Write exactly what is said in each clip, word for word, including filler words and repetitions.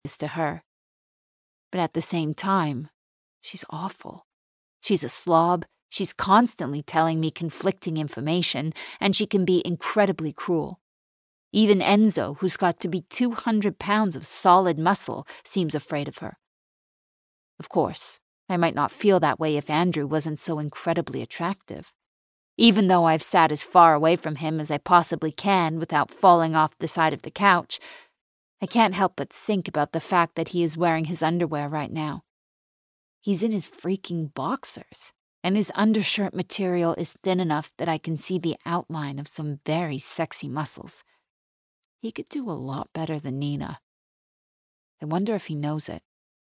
is to her. But at the same time, she's awful. She's a slob, she's constantly telling me conflicting information, and she can be incredibly cruel. Even Enzo, who's got to be two hundred pounds of solid muscle, seems afraid of her. Of course, I might not feel that way if Andrew wasn't so incredibly attractive. Even though I've sat as far away from him as I possibly can without falling off the side of the couch, I can't help but think about the fact that he is wearing his underwear right now. He's in his freaking boxers, and his undershirt material is thin enough that I can see the outline of some very sexy muscles. He could do a lot better than Nina. I wonder if he knows it.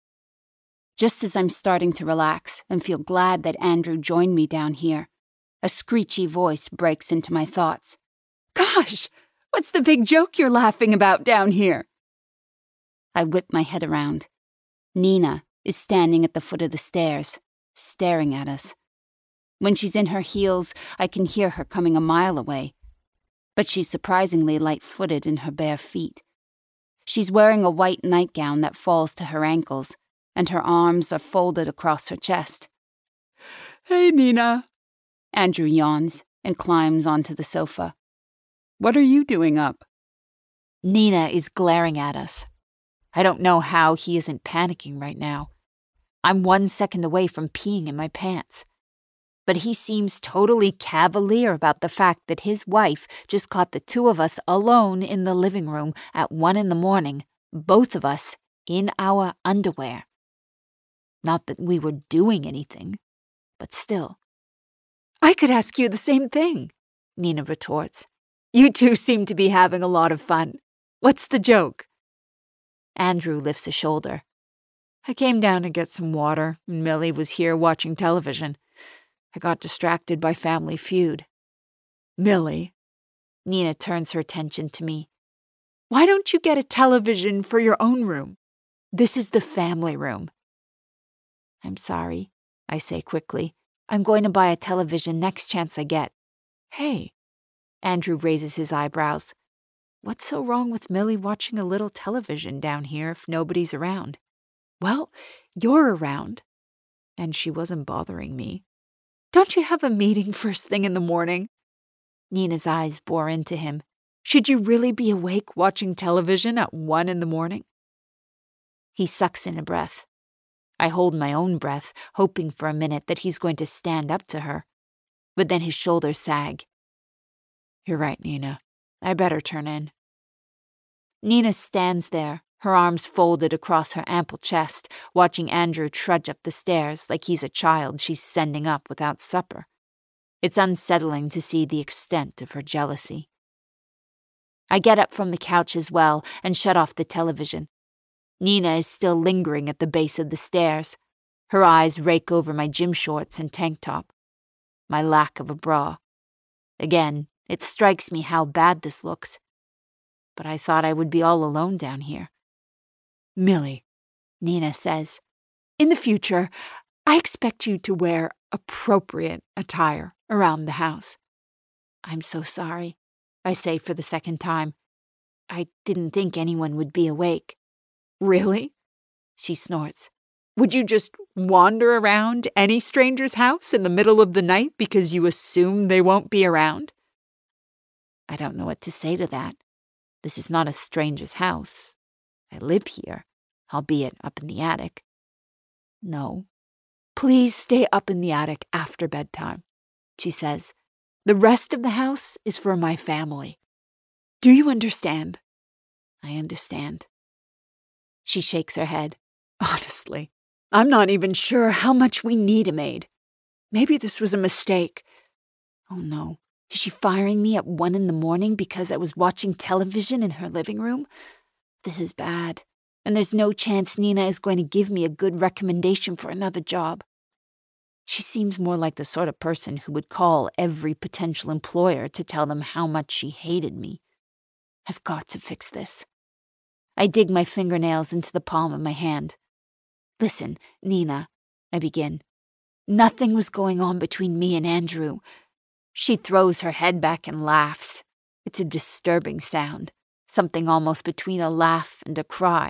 Just as I'm starting to relax and feel glad that Andrew joined me down here, a screechy voice breaks into my thoughts. Gosh, what's the big joke you're laughing about down here? I whip my head around. Nina is standing at the foot of the stairs, staring at us. When she's in her heels, I can hear her coming a mile away. But she's surprisingly light-footed in her bare feet. She's wearing a white nightgown that falls to her ankles, and her arms are folded across her chest. Hey, Nina. Andrew yawns and climbs onto the sofa. What are you doing up? Nina is glaring at us. I don't know how he isn't panicking right now. I'm one second away from peeing in my pants. But he seems totally cavalier about the fact that his wife just caught the two of us alone in the living room at one in the morning, both of us in our underwear. Not that we were doing anything, but still. I could ask you the same thing, Nina retorts. You two seem to be having a lot of fun. What's the joke? Andrew lifts a shoulder. I came down to get some water, and Millie was here watching television. I got distracted by Family Feud. Millie? Nina turns her attention to me. Why don't you get a television for your own room? This is the family room. I'm sorry, I say quickly. I'm going to buy a television next chance I get. Hey. Andrew raises his eyebrows. What's so wrong with Millie watching a little television down here if nobody's around? Well, you're around. And she wasn't bothering me. Don't you have a meeting first thing in the morning? Nina's eyes bore into him. Should you really be awake watching television at one in the morning? He sucks in a breath. I hold my own breath, hoping for a minute that he's going to stand up to her. But then his shoulders sag. You're right, Nina. I better turn in. Nina stands there, her arms folded across her ample chest, watching Andrew trudge up the stairs like he's a child she's sending up without supper. It's unsettling to see the extent of her jealousy. I get up from the couch as well and shut off the television. Nina is still lingering at the base of the stairs. Her eyes rake over my gym shorts and tank top. My lack of a bra. Again, it strikes me how bad this looks. But I thought I would be all alone down here. Millie, Nina says, in the future, I expect you to wear appropriate attire around the house. I'm so sorry, I say for the second time. I didn't think anyone would be awake. Really? She snorts. Would you just wander around any stranger's house in the middle of the night because you assume they won't be around? I don't know what to say to that. This is not a stranger's house. I live here, albeit up in the attic. No. Please stay up in the attic after bedtime, she says. The rest of the house is for my family. Do you understand? I understand. She shakes her head. Honestly, I'm not even sure how much we need a maid. Maybe this was a mistake. Oh no, is she firing me at one in the morning because I was watching television in her living room? This is bad, and there's no chance Nina is going to give me a good recommendation for another job. She seems more like the sort of person who would call every potential employer to tell them how much she hated me. I've got to fix this. I dig my fingernails into the palm of my hand. Listen, Nina, I begin. Nothing was going on between me and Andrew. She throws her head back and laughs. It's a disturbing sound, something almost between a laugh and a cry.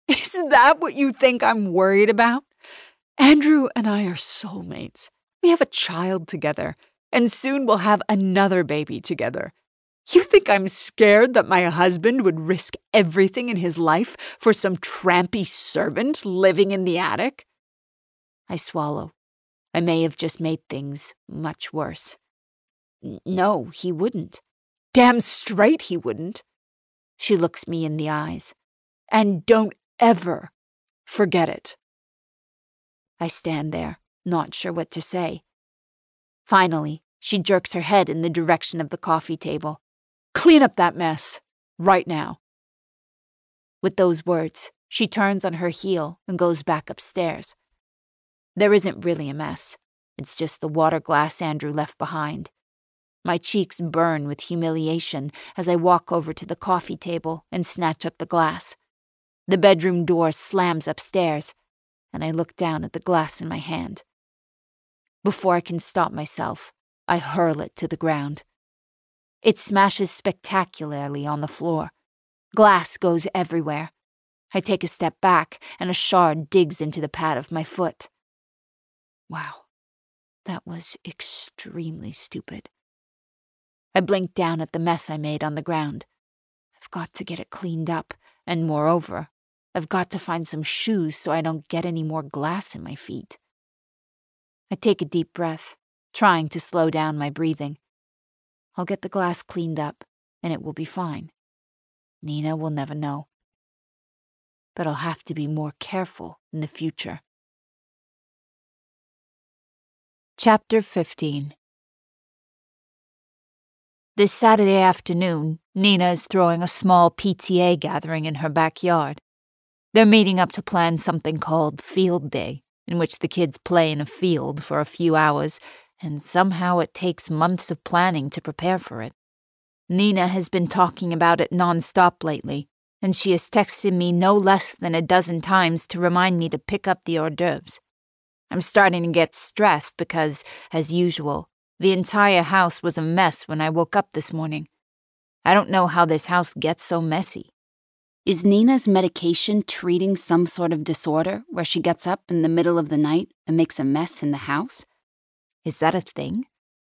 Is that what you think I'm worried about? Andrew and I are soulmates. We have a child together, and soon we'll have another baby together. You think I'm scared that my husband would risk everything in his life for some trampy servant living in the attic? I swallow. I may have just made things much worse. N- no, he wouldn't. Damn straight he wouldn't. She looks me in the eyes. And don't ever forget it. I stand there, not sure what to say. Finally, she jerks her head in the direction of the coffee table. Clean up that mess, right now. With those words, she turns on her heel and goes back upstairs. There isn't really a mess. It's just the water glass Andrew left behind. My cheeks burn with humiliation as I walk over to the coffee table and snatch up the glass. The bedroom door slams upstairs, and I look down at the glass in my hand. Before I can stop myself, I hurl it to the ground. It smashes spectacularly on the floor. Glass goes everywhere. I take a step back, and a shard digs into the pad of my foot. Wow, that was extremely stupid. I blink down at the mess I made on the ground. I've got to get it cleaned up, and moreover, I've got to find some shoes so I don't get any more glass in my feet. I take a deep breath, trying to slow down my breathing. I'll get the glass cleaned up, and it will be fine. Nina will never know. But I'll have to be more careful in the future. Chapter fifteen. This Saturday afternoon, Nina is throwing a small P T A gathering in her backyard. They're meeting up to plan something called Field Day, in which the kids play in a field for a few hours, and somehow it takes months of planning to prepare for it. Nina has been talking about it nonstop lately, and she has texted me no less than a dozen times to remind me to pick up the hors d'oeuvres. I'm starting to get stressed because, as usual, the entire house was a mess when I woke up this morning. I don't know how this house gets so messy. Is Nina's medication treating some sort of disorder where she gets up in the middle of the night and makes a mess in the house? Is that a thing?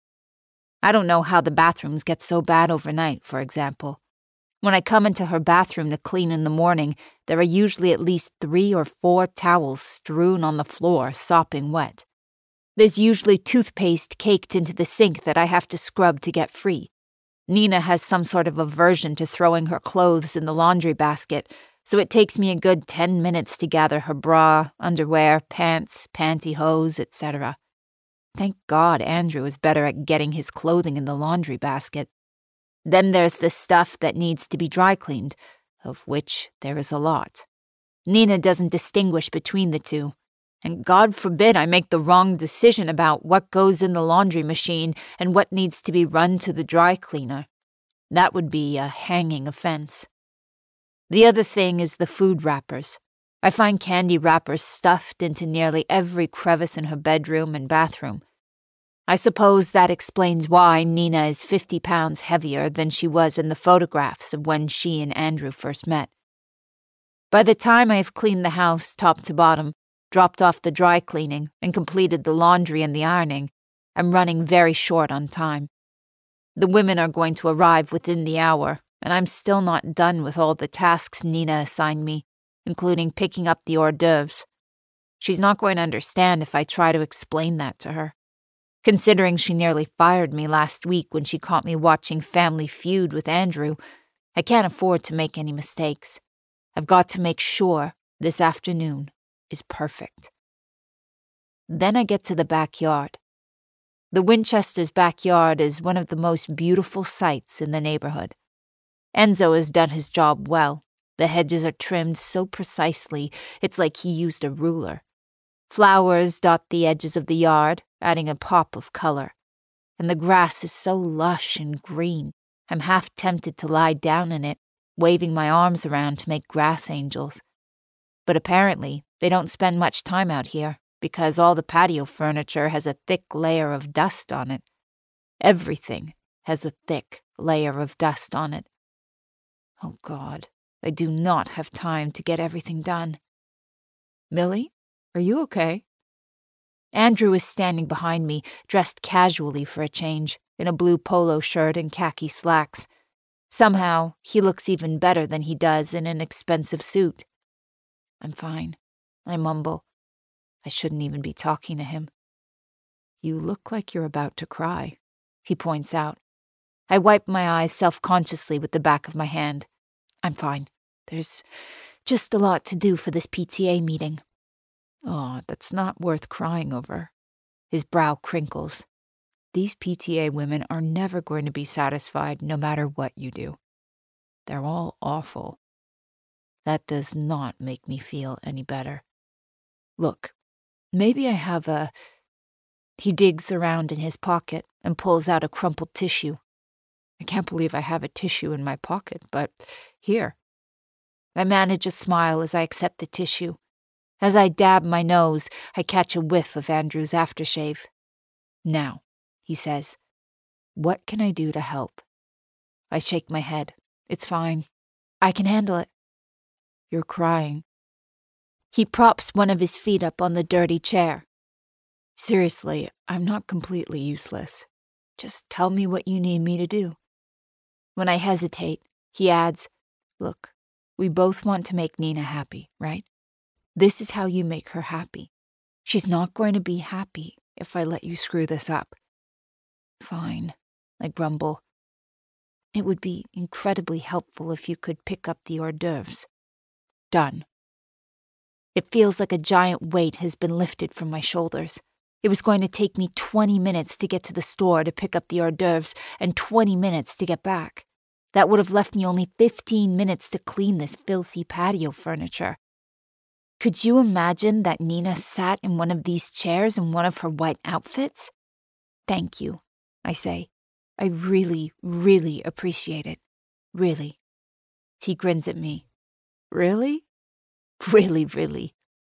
I don't know how the bathrooms get so bad overnight, for example. When I come into her bathroom to clean in the morning, there are usually at least three or four towels strewn on the floor, sopping wet. There's usually toothpaste caked into the sink that I have to scrub to get free. Nina has some sort of aversion to throwing her clothes in the laundry basket, so it takes me a good ten minutes to gather her bra, underwear, pants, pantyhose, et cetera. Thank God Andrew is better at getting his clothing in the laundry basket. Then there's the stuff that needs to be dry cleaned, of which there is a lot. Nina doesn't distinguish between the two, and God forbid I make the wrong decision about what goes in the laundry machine and what needs to be run to the dry cleaner. That would be a hanging offense. The other thing is the food wrappers. I find candy wrappers stuffed into nearly every crevice in her bedroom and bathroom. I suppose that explains why Nina is fifty pounds heavier than she was in the photographs of when she and Andrew first met. By the time I have cleaned the house top to bottom, dropped off the dry cleaning, and completed the laundry and the ironing, I'm running very short on time. The women are going to arrive within the hour, and I'm still not done with all the tasks Nina assigned me, including picking up the hors d'oeuvres. She's not going to understand if I try to explain that to her. Considering she nearly fired me last week when she caught me watching Family Feud with Andrew, I can't afford to make any mistakes. I've got to make sure this afternoon is perfect. Then I get to the backyard. The Winchesters' backyard is one of the most beautiful sights in the neighborhood. Enzo has done his job well. The hedges are trimmed so precisely, it's like he used a ruler. Flowers dot the edges of the yard, adding a pop of color. And the grass is so lush and green, I'm half tempted to lie down in it, waving my arms around to make grass angels. But apparently, they don't spend much time out here, because all the patio furniture has a thick layer of dust on it. Everything has a thick layer of dust on it. Oh God, I do not have time to get everything done. Millie, are you okay? Andrew is standing behind me, dressed casually for a change, in a blue polo shirt and khaki slacks. Somehow, he looks even better than he does in an expensive suit. I'm fine, I mumble. I shouldn't even be talking to him. You look like you're about to cry, he points out. I wipe my eyes self-consciously with the back of my hand. I'm fine. There's just a lot to do for this P T A meeting. Oh, that's not worth crying over. His brow crinkles. These P T A women are never going to be satisfied no matter what you do. They're all awful. That does not make me feel any better. Look, maybe I have a... He digs around in his pocket and pulls out a crumpled tissue. I can't believe I have a tissue in my pocket, but here. I manage a smile as I accept the tissue. As I dab my nose, I catch a whiff of Andrew's aftershave. Now, he says, what can I do to help? I shake my head. It's fine. I can handle it. You're crying. He props one of his feet up on the dirty chair. Seriously, I'm not completely useless. Just tell me what you need me to do. When I hesitate, he adds, look, we both want to make Nina happy, right? This is how you make her happy. She's not going to be happy if I let you screw this up. Fine, I grumble. It would be incredibly helpful if you could pick up the hors d'oeuvres. Done. It feels like a giant weight has been lifted from my shoulders. It was going to take me twenty minutes to get to the store to pick up the hors d'oeuvres and twenty minutes to get back. That would have left me only fifteen minutes to clean this filthy patio furniture. Could you imagine that Nina sat in one of these chairs in one of her white outfits? Thank you, I say. I really, really appreciate it. Really. He grins at me. Really? Really, really.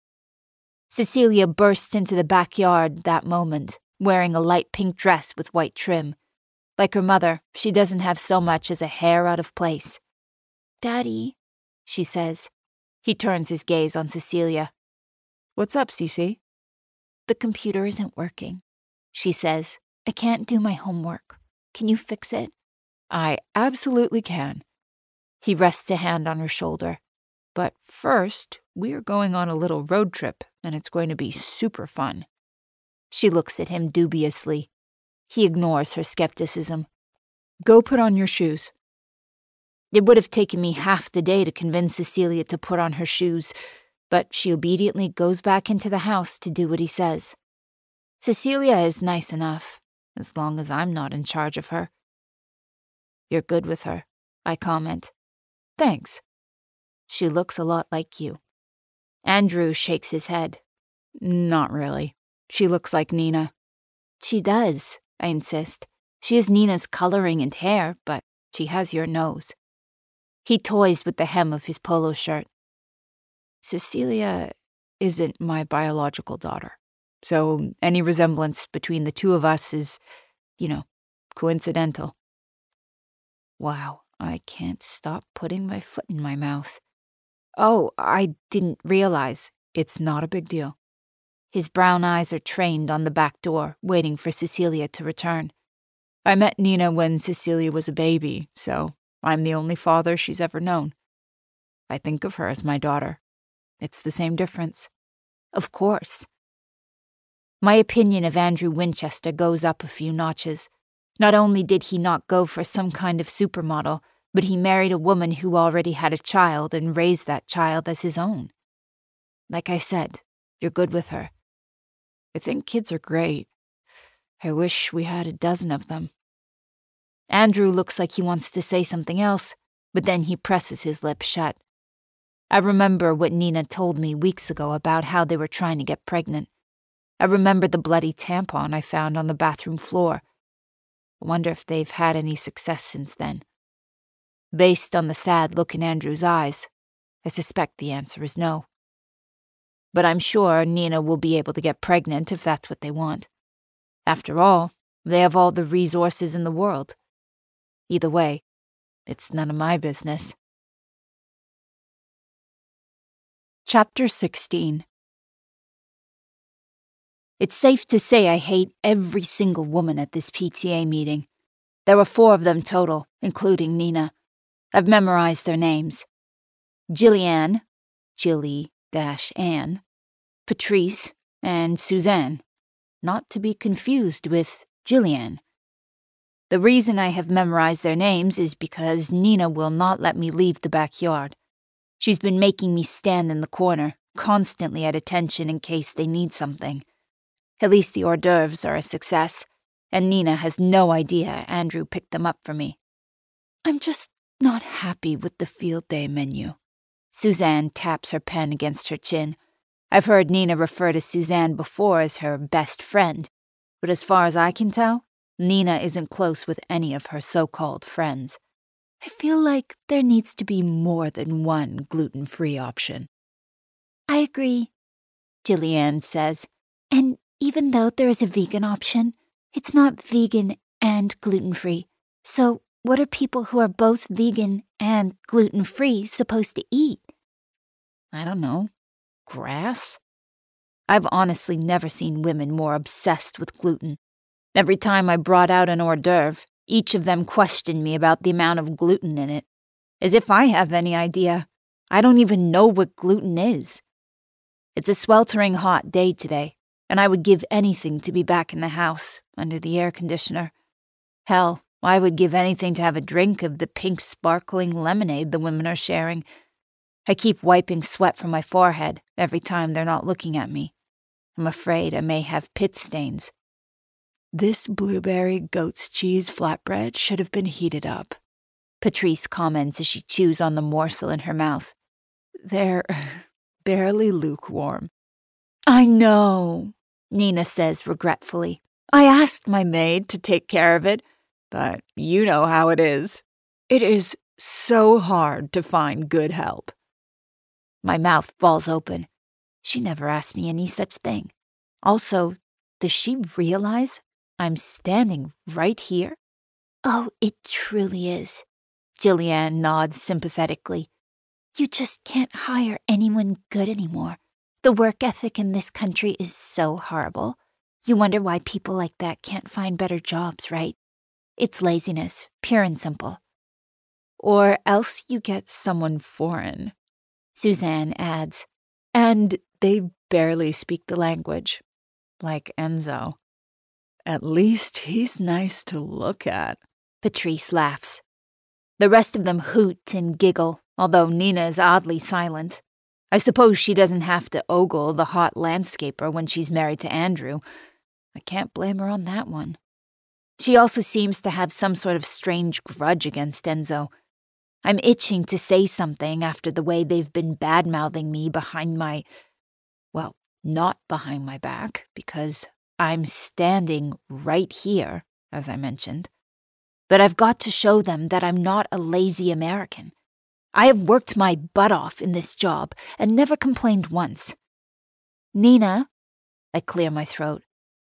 Cecilia bursts into the backyard that moment, wearing a light pink dress with white trim. Like her mother, she doesn't have so much as a hair out of place. Daddy, she says. He turns his gaze on Cecilia. What's up, Cece? The computer isn't working, she says. I can't do my homework. Can you fix it? I absolutely can. He rests a hand on her shoulder. But first, we are going on a little road trip, and it's going to be super fun. She looks at him dubiously. He ignores her skepticism. Go put on your shoes. It would have taken me half the day to convince Cecilia to put on her shoes, but she obediently goes back into the house to do what he says. Cecilia is nice enough, as long as I'm not in charge of her. You're good with her, I comment. Thanks. She looks a lot like you. Andrew shakes his head. Not really. She looks like Nina. She does, I insist. She has Nina's coloring and hair, but she has your nose. He toys with the hem of his polo shirt. Cecilia isn't my biological daughter, so any resemblance between the two of us is, you know, coincidental. Wow, I can't stop putting my foot in my mouth. Oh, I didn't realize. It's not a big deal. His brown eyes are trained on the back door, waiting for Cecilia to return. I met Nina when Cecilia was a baby, so I'm the only father she's ever known. I think of her as my daughter. It's the same difference. Of course. My opinion of Andrew Winchester goes up a few notches. Not only did he not go for some kind of supermodel, but he married a woman who already had a child and raised that child as his own. Like I said, you're good with her. I think kids are great. I wish we had a dozen of them. Andrew looks like he wants to say something else, but then he presses his lips shut. I remember what Nina told me weeks ago about how they were trying to get pregnant. I remember the bloody tampon I found on the bathroom floor. I wonder if they've had any success since then. Based on the sad look in Andrew's eyes, I suspect the answer is no. But I'm sure Nina will be able to get pregnant if that's what they want. After all, they have all the resources in the world. Either way, it's none of my business. Chapter sixteen. It's safe to say I hate every single woman at this P T A meeting. There were four of them total, including Nina. I've memorized their names. Jillian, Jilly-Ann, Patrice, and Suzanne, not to be confused with Jillian. The reason I have memorized their names is because Nina will not let me leave the backyard. She's been making me stand in the corner, constantly at attention in case they need something. At least the hors d'oeuvres are a success, and Nina has no idea Andrew picked them up for me. I'm just not happy with the field day menu. Suzanne taps her pen against her chin. I've heard Nina refer to Suzanne before as her best friend, but as far as I can tell, Nina isn't close with any of her so-called friends. I feel like there needs to be more than one gluten-free option. I agree, Jillian says. And even though there is a vegan option, it's not vegan and gluten-free. So what are people who are both vegan and gluten-free supposed to eat? I don't know. Grass? I've honestly never seen women more obsessed with gluten. Every time I brought out an hors d'oeuvre, each of them questioned me about the amount of gluten in it. As if I have any idea. I don't even know what gluten is. It's a sweltering hot day today, and I would give anything to be back in the house, under the air conditioner. Hell, I would give anything to have a drink of the pink sparkling lemonade the women are sharing. I keep wiping sweat from my forehead every time they're not looking at me. I'm afraid I may have pit stains. This blueberry goat's cheese flatbread should have been heated up, Patrice comments as she chews on the morsel in her mouth. They're barely lukewarm. I know, Nina says regretfully. I asked my maid to take care of it, but you know how it is. It is so hard to find good help. My mouth falls open. She never asked me any such thing. Also, does she realize I'm standing right here? Oh, it truly is. Jillian nods sympathetically. You just can't hire anyone good anymore. The work ethic in this country is so horrible. You wonder why people like that can't find better jobs, right? It's laziness, pure and simple. Or else you get someone foreign, Suzanne adds. And they barely speak the language. Like Enzo. At least he's nice to look at, Patrice laughs. The rest of them hoot and giggle, although Nina is oddly silent. I suppose she doesn't have to ogle the hot landscaper when she's married to Andrew. I can't blame her on that one. She also seems to have some sort of strange grudge against Enzo. I'm itching to say something after the way they've been bad-mouthing me behind my... Well, not behind my back, because I'm standing right here, as I mentioned. But I've got to show them that I'm not a lazy American. I have worked my butt off in this job and never complained once. Nina, I clear my throat.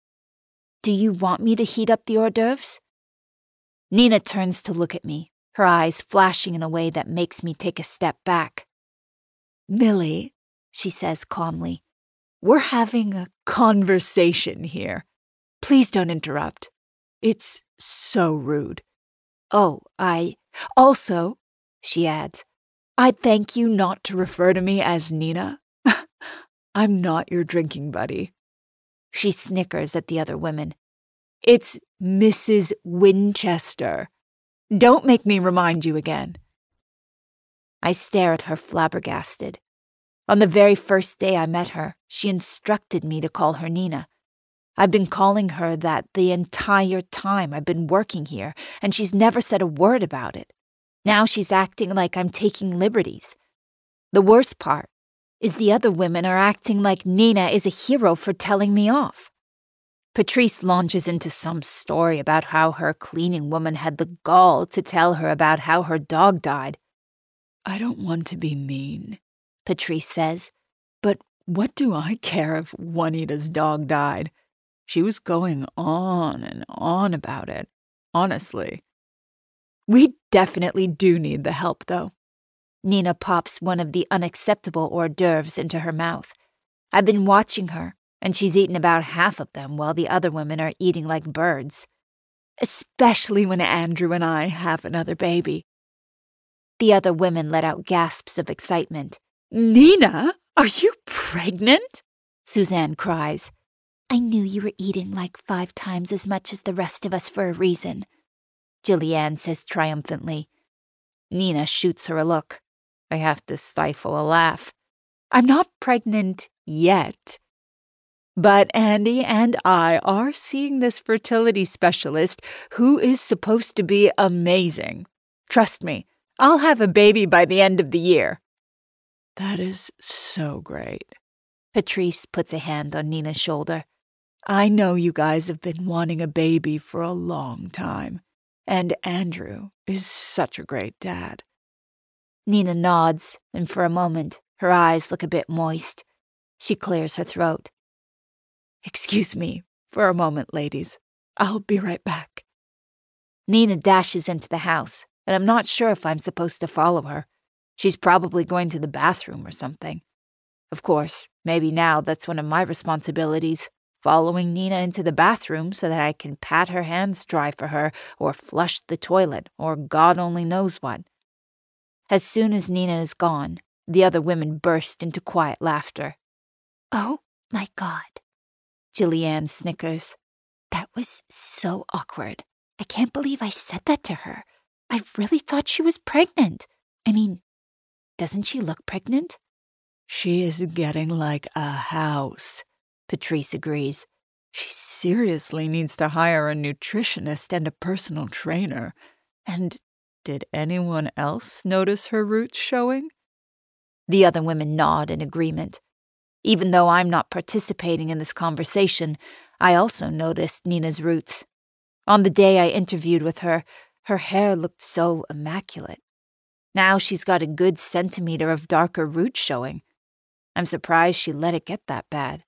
Do you want me to heat up the hors d'oeuvres? Nina turns to look at me, her eyes flashing in a way that makes me take a step back. Millie, she says calmly, we're having a conversation here. Please don't interrupt. It's so rude. Oh, I... Also, she adds, I'd thank you not to refer to me as Nina. I'm not your drinking buddy. She snickers at the other women. It's Missus Winchester. Don't make me remind you again. I stare at her flabbergasted. On the very first day I met her, she instructed me to call her Nina. I've been calling her that the entire time I've been working here, and she's never said a word about it. Now she's acting like I'm taking liberties. The worst part is the other women are acting like Nina is a hero for telling me off. Patrice launches into some story about how her cleaning woman had the gall to tell her about how her dog died. I don't want to be mean, Patrice says, but what do I care if Juanita's dog died? She was going on and on about it, honestly. We definitely do need the help, though. Nina pops one of the unacceptable hors d'oeuvres into her mouth. I've been watching her, and she's eaten about half of them while the other women are eating like birds. Especially when Andrew and I have another baby. The other women let out gasps of excitement. Nina, are you pregnant? Suzanne cries. I knew you were eating like five times as much as the rest of us for a reason, Jillian says triumphantly. Nina shoots her a look. I have to stifle a laugh. I'm not pregnant yet. But Andy and I are seeing this fertility specialist who is supposed to be amazing. Trust me, I'll have a baby by the end of the year. That is so great. Patrice puts a hand on Nina's shoulder. I know you guys have been wanting a baby for a long time, and Andrew is such a great dad. Nina nods, and for a moment, her eyes look a bit moist. She clears her throat. Excuse me for a moment, ladies. I'll be right back. Nina dashes into the house, and I'm not sure if I'm supposed to follow her. She's probably going to the bathroom or something. Of course, maybe now that's one of my responsibilities, following Nina into the bathroom so that I can pat her hands dry for her or flush the toilet or God only knows what. As soon as Nina is gone, the other women burst into quiet laughter. Oh, my God. Jillian snickers. That was so awkward. I can't believe I said that to her. I really thought she was pregnant. I mean, doesn't she look pregnant? She is getting like a house, Patrice agrees. She seriously needs to hire a nutritionist and a personal trainer. And did anyone else notice her roots showing? The other women nod in agreement. Even though I'm not participating in this conversation, I also noticed Nina's roots. On the day I interviewed with her, her hair looked so immaculate. Now she's got a good centimeter of darker roots showing. I'm surprised she let it get that bad.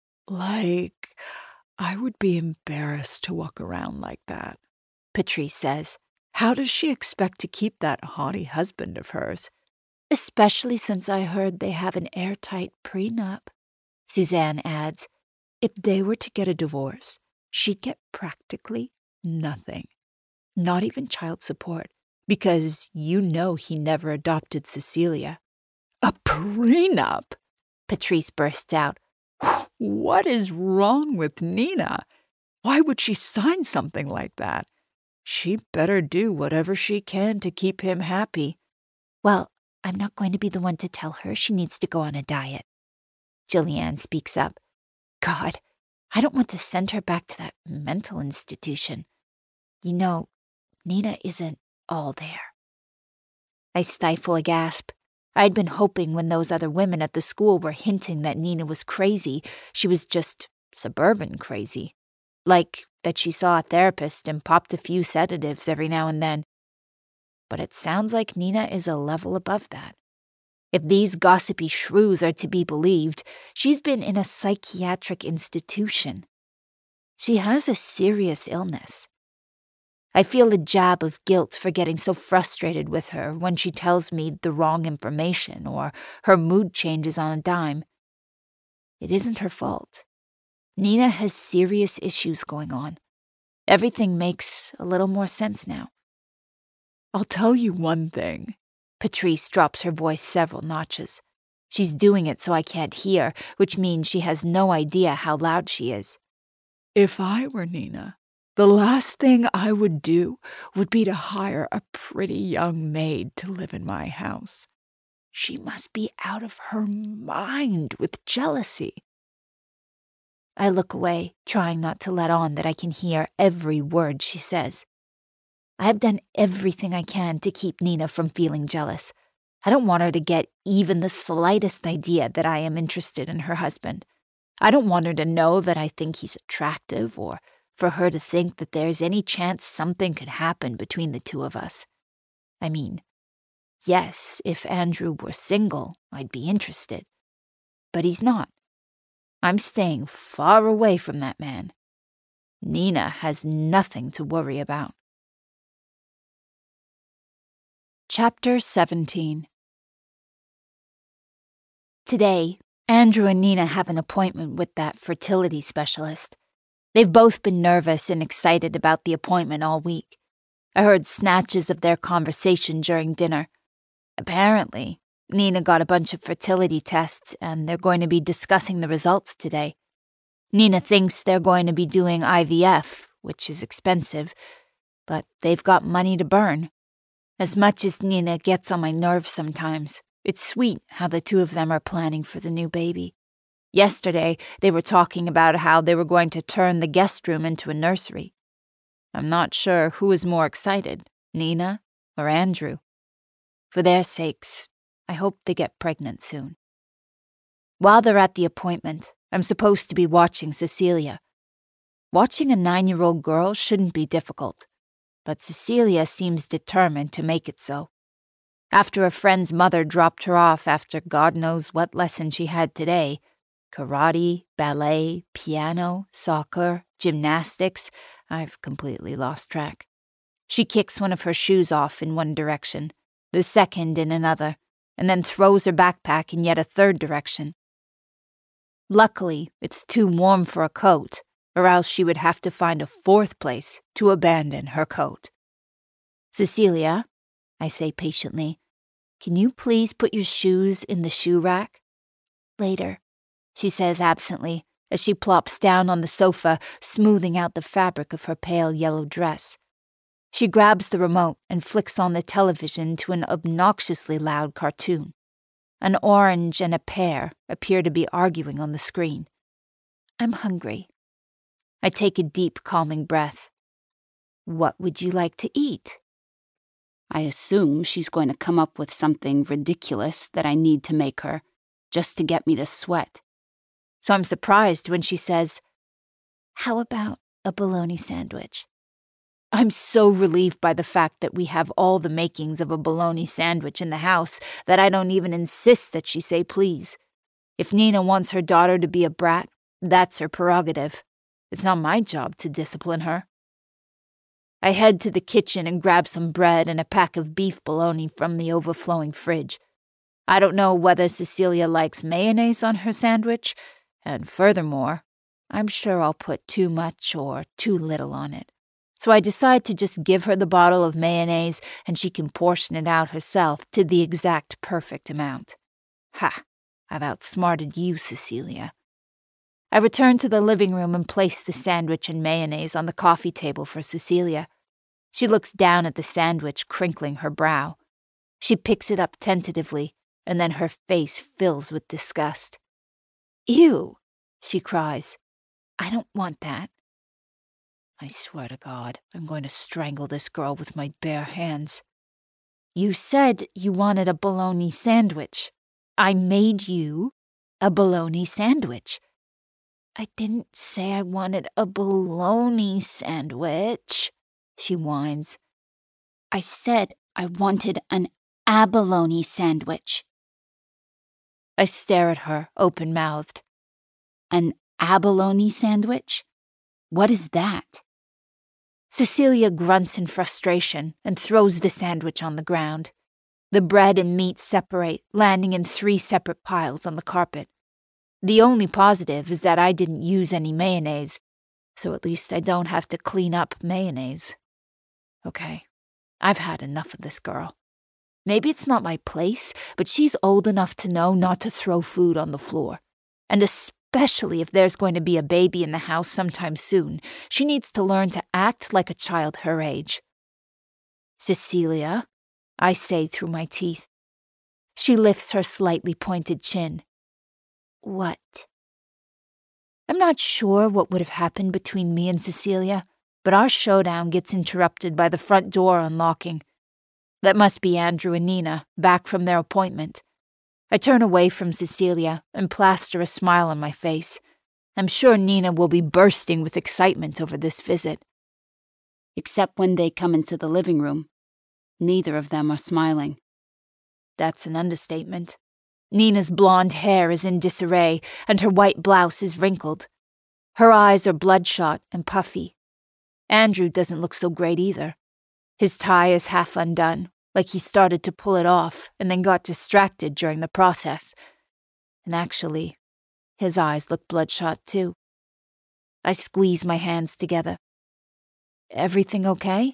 Like, I would be embarrassed to walk around like that, Patrice says. How does she expect to keep that haughty husband of hers? Especially since I heard they have an airtight prenup, Suzanne adds. If they were to get a divorce, she'd get practically nothing. Not even child support, because you know he never adopted Cecilia. A prenup? Patrice bursts out. What is wrong with Nina? Why would she sign something like that? She better do whatever she can to keep him happy. Well, I'm not going to be the one to tell her she needs to go on a diet. Jillian speaks up. God, I don't want to send her back to that mental institution. You know, Nina isn't all there. I stifle a gasp. I'd been hoping when those other women at the school were hinting that Nina was crazy, she was just suburban crazy. Like that she saw a therapist and popped a few sedatives every now and then. But it sounds like Nina is a level above that. If these gossipy shrews are to be believed, she's been in a psychiatric institution. She has a serious illness. I feel a jab of guilt for getting so frustrated with her when she tells me the wrong information or her mood changes on a dime. It isn't her fault. Nina has serious issues going on. Everything makes a little more sense now. I'll tell you one thing. Patrice drops her voice several notches. She's doing it so I can't hear, which means she has no idea how loud she is. If I were Nina, the last thing I would do would be to hire a pretty young maid to live in my house. She must be out of her mind with jealousy. I look away, trying not to let on that I can hear every word she says. I have done everything I can to keep Nina from feeling jealous. I don't want her to get even the slightest idea that I am interested in her husband. I don't want her to know that I think he's attractive or for her to think that there's any chance something could happen between the two of us. I mean, yes, if Andrew were single, I'd be interested. But he's not. I'm staying far away from that man. Nina has nothing to worry about. Chapter seventeen. Today, Andrew and Nina have an appointment with that fertility specialist. They've both been nervous and excited about the appointment all week. I heard snatches of their conversation during dinner. Apparently, Nina got a bunch of fertility tests and they're going to be discussing the results today. Nina thinks they're going to be doing I V F, which is expensive, but they've got money to burn. As much as Nina gets on my nerves sometimes, it's sweet how the two of them are planning for the new baby. Yesterday, they were talking about how they were going to turn the guest room into a nursery. I'm not sure who is more excited, Nina or Andrew. For their sakes, I hope they get pregnant soon. While they're at the appointment, I'm supposed to be watching Cecilia. Watching a nine-year-old girl shouldn't be difficult, but Cecilia seems determined to make it so. After a friend's mother dropped her off after God knows what lesson she had today, karate, ballet, piano, soccer, gymnastics, I've completely lost track. She kicks one of her shoes off in one direction, the second in another, and then throws her backpack in yet a third direction. Luckily, it's too warm for a coat, or else she would have to find a fourth place to abandon her coat. Cecilia, I say patiently, can you please put your shoes in the shoe rack? Later, she says absently, as she plops down on the sofa, smoothing out the fabric of her pale yellow dress. She grabs the remote and flicks on the television to an obnoxiously loud cartoon. An orange and a pear appear to be arguing on the screen. I'm hungry. I take a deep, calming breath. What would you like to eat? I assume she's going to come up with something ridiculous that I need to make her, just to get me to sweat. So I'm surprised when she says, how about a bologna sandwich? I'm so relieved by the fact that we have all the makings of a bologna sandwich in the house that I don't even insist that she say please. If Nina wants her daughter to be a brat, that's her prerogative. It's not my job to discipline her. I head to the kitchen and grab some bread and a pack of beef bologna from the overflowing fridge. I don't know whether Cecilia likes mayonnaise on her sandwich, and furthermore, I'm sure I'll put too much or too little on it. So I decide to just give her the bottle of mayonnaise and she can portion it out herself to the exact perfect amount. Ha! I've outsmarted you, Cecilia. I return to the living room and place the sandwich and mayonnaise on the coffee table for Cecilia. She looks down at the sandwich, crinkling her brow. She picks it up tentatively, and then her face fills with disgust. Ew, she cries. I don't want that. I swear to God, I'm going to strangle this girl with my bare hands. You said you wanted a bologna sandwich. I made you a bologna sandwich. I didn't say I wanted a bologna sandwich, she whines. I said I wanted an abalone sandwich. I stare at her, open-mouthed. An abalone sandwich? What is that? Cecilia grunts in frustration and throws the sandwich on the ground. The bread and meat separate, landing in three separate piles on the carpet. The only positive is that I didn't use any mayonnaise, so at least I don't have to clean up mayonnaise. Okay, I've had enough of this girl. Maybe it's not my place, but she's old enough to know not to throw food on the floor. And especially if there's going to be a baby in the house sometime soon, she needs to learn to act like a child her age. Cecilia, I say through my teeth. She lifts her slightly pointed chin. What? I'm not sure what would have happened between me and Cecilia, but our showdown gets interrupted by the front door unlocking. That must be Andrew and Nina, back from their appointment. I turn away from Cecilia and plaster a smile on my face. I'm sure Nina will be bursting with excitement over this visit. Except when they come into the living room. Neither of them are smiling. That's an understatement. Nina's blonde hair is in disarray, and her white blouse is wrinkled. Her eyes are bloodshot and puffy. Andrew doesn't look so great either. His tie is half undone, like he started to pull it off and then got distracted during the process. and actually, his eyes look bloodshot too. I squeeze my hands together. Everything okay?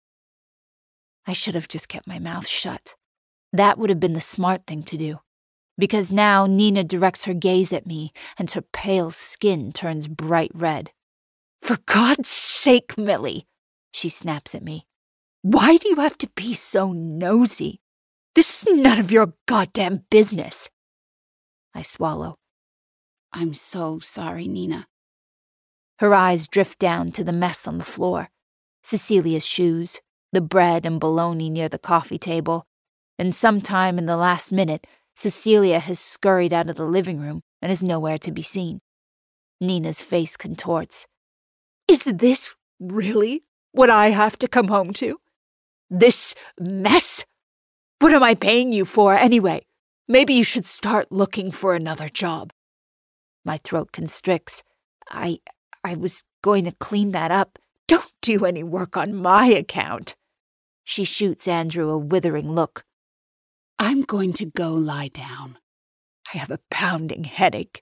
I should have just kept my mouth shut. That would have been the smart thing to do. Because now Nina directs her gaze at me, and her pale skin turns bright red. "For God's sake, Millie," she snaps at me. "Why do you have to be so nosy? This is none of your goddamn business." I swallow. I'm so sorry, Nina. Her eyes drift down to the mess on the floor. Cecilia's shoes, the bread and bologna near the coffee table, and sometime in the last minute, Cecilia has scurried out of the living room and is nowhere to be seen. Nina's face contorts. "Is this really what I have to come home to? This mess? What am I paying you for, anyway? Maybe you should start looking for another job." My throat constricts. I, I was going to clean that up. "Don't do any work on my account." She shoots Andrew a withering look. I'm going to go lie down. I have a pounding headache.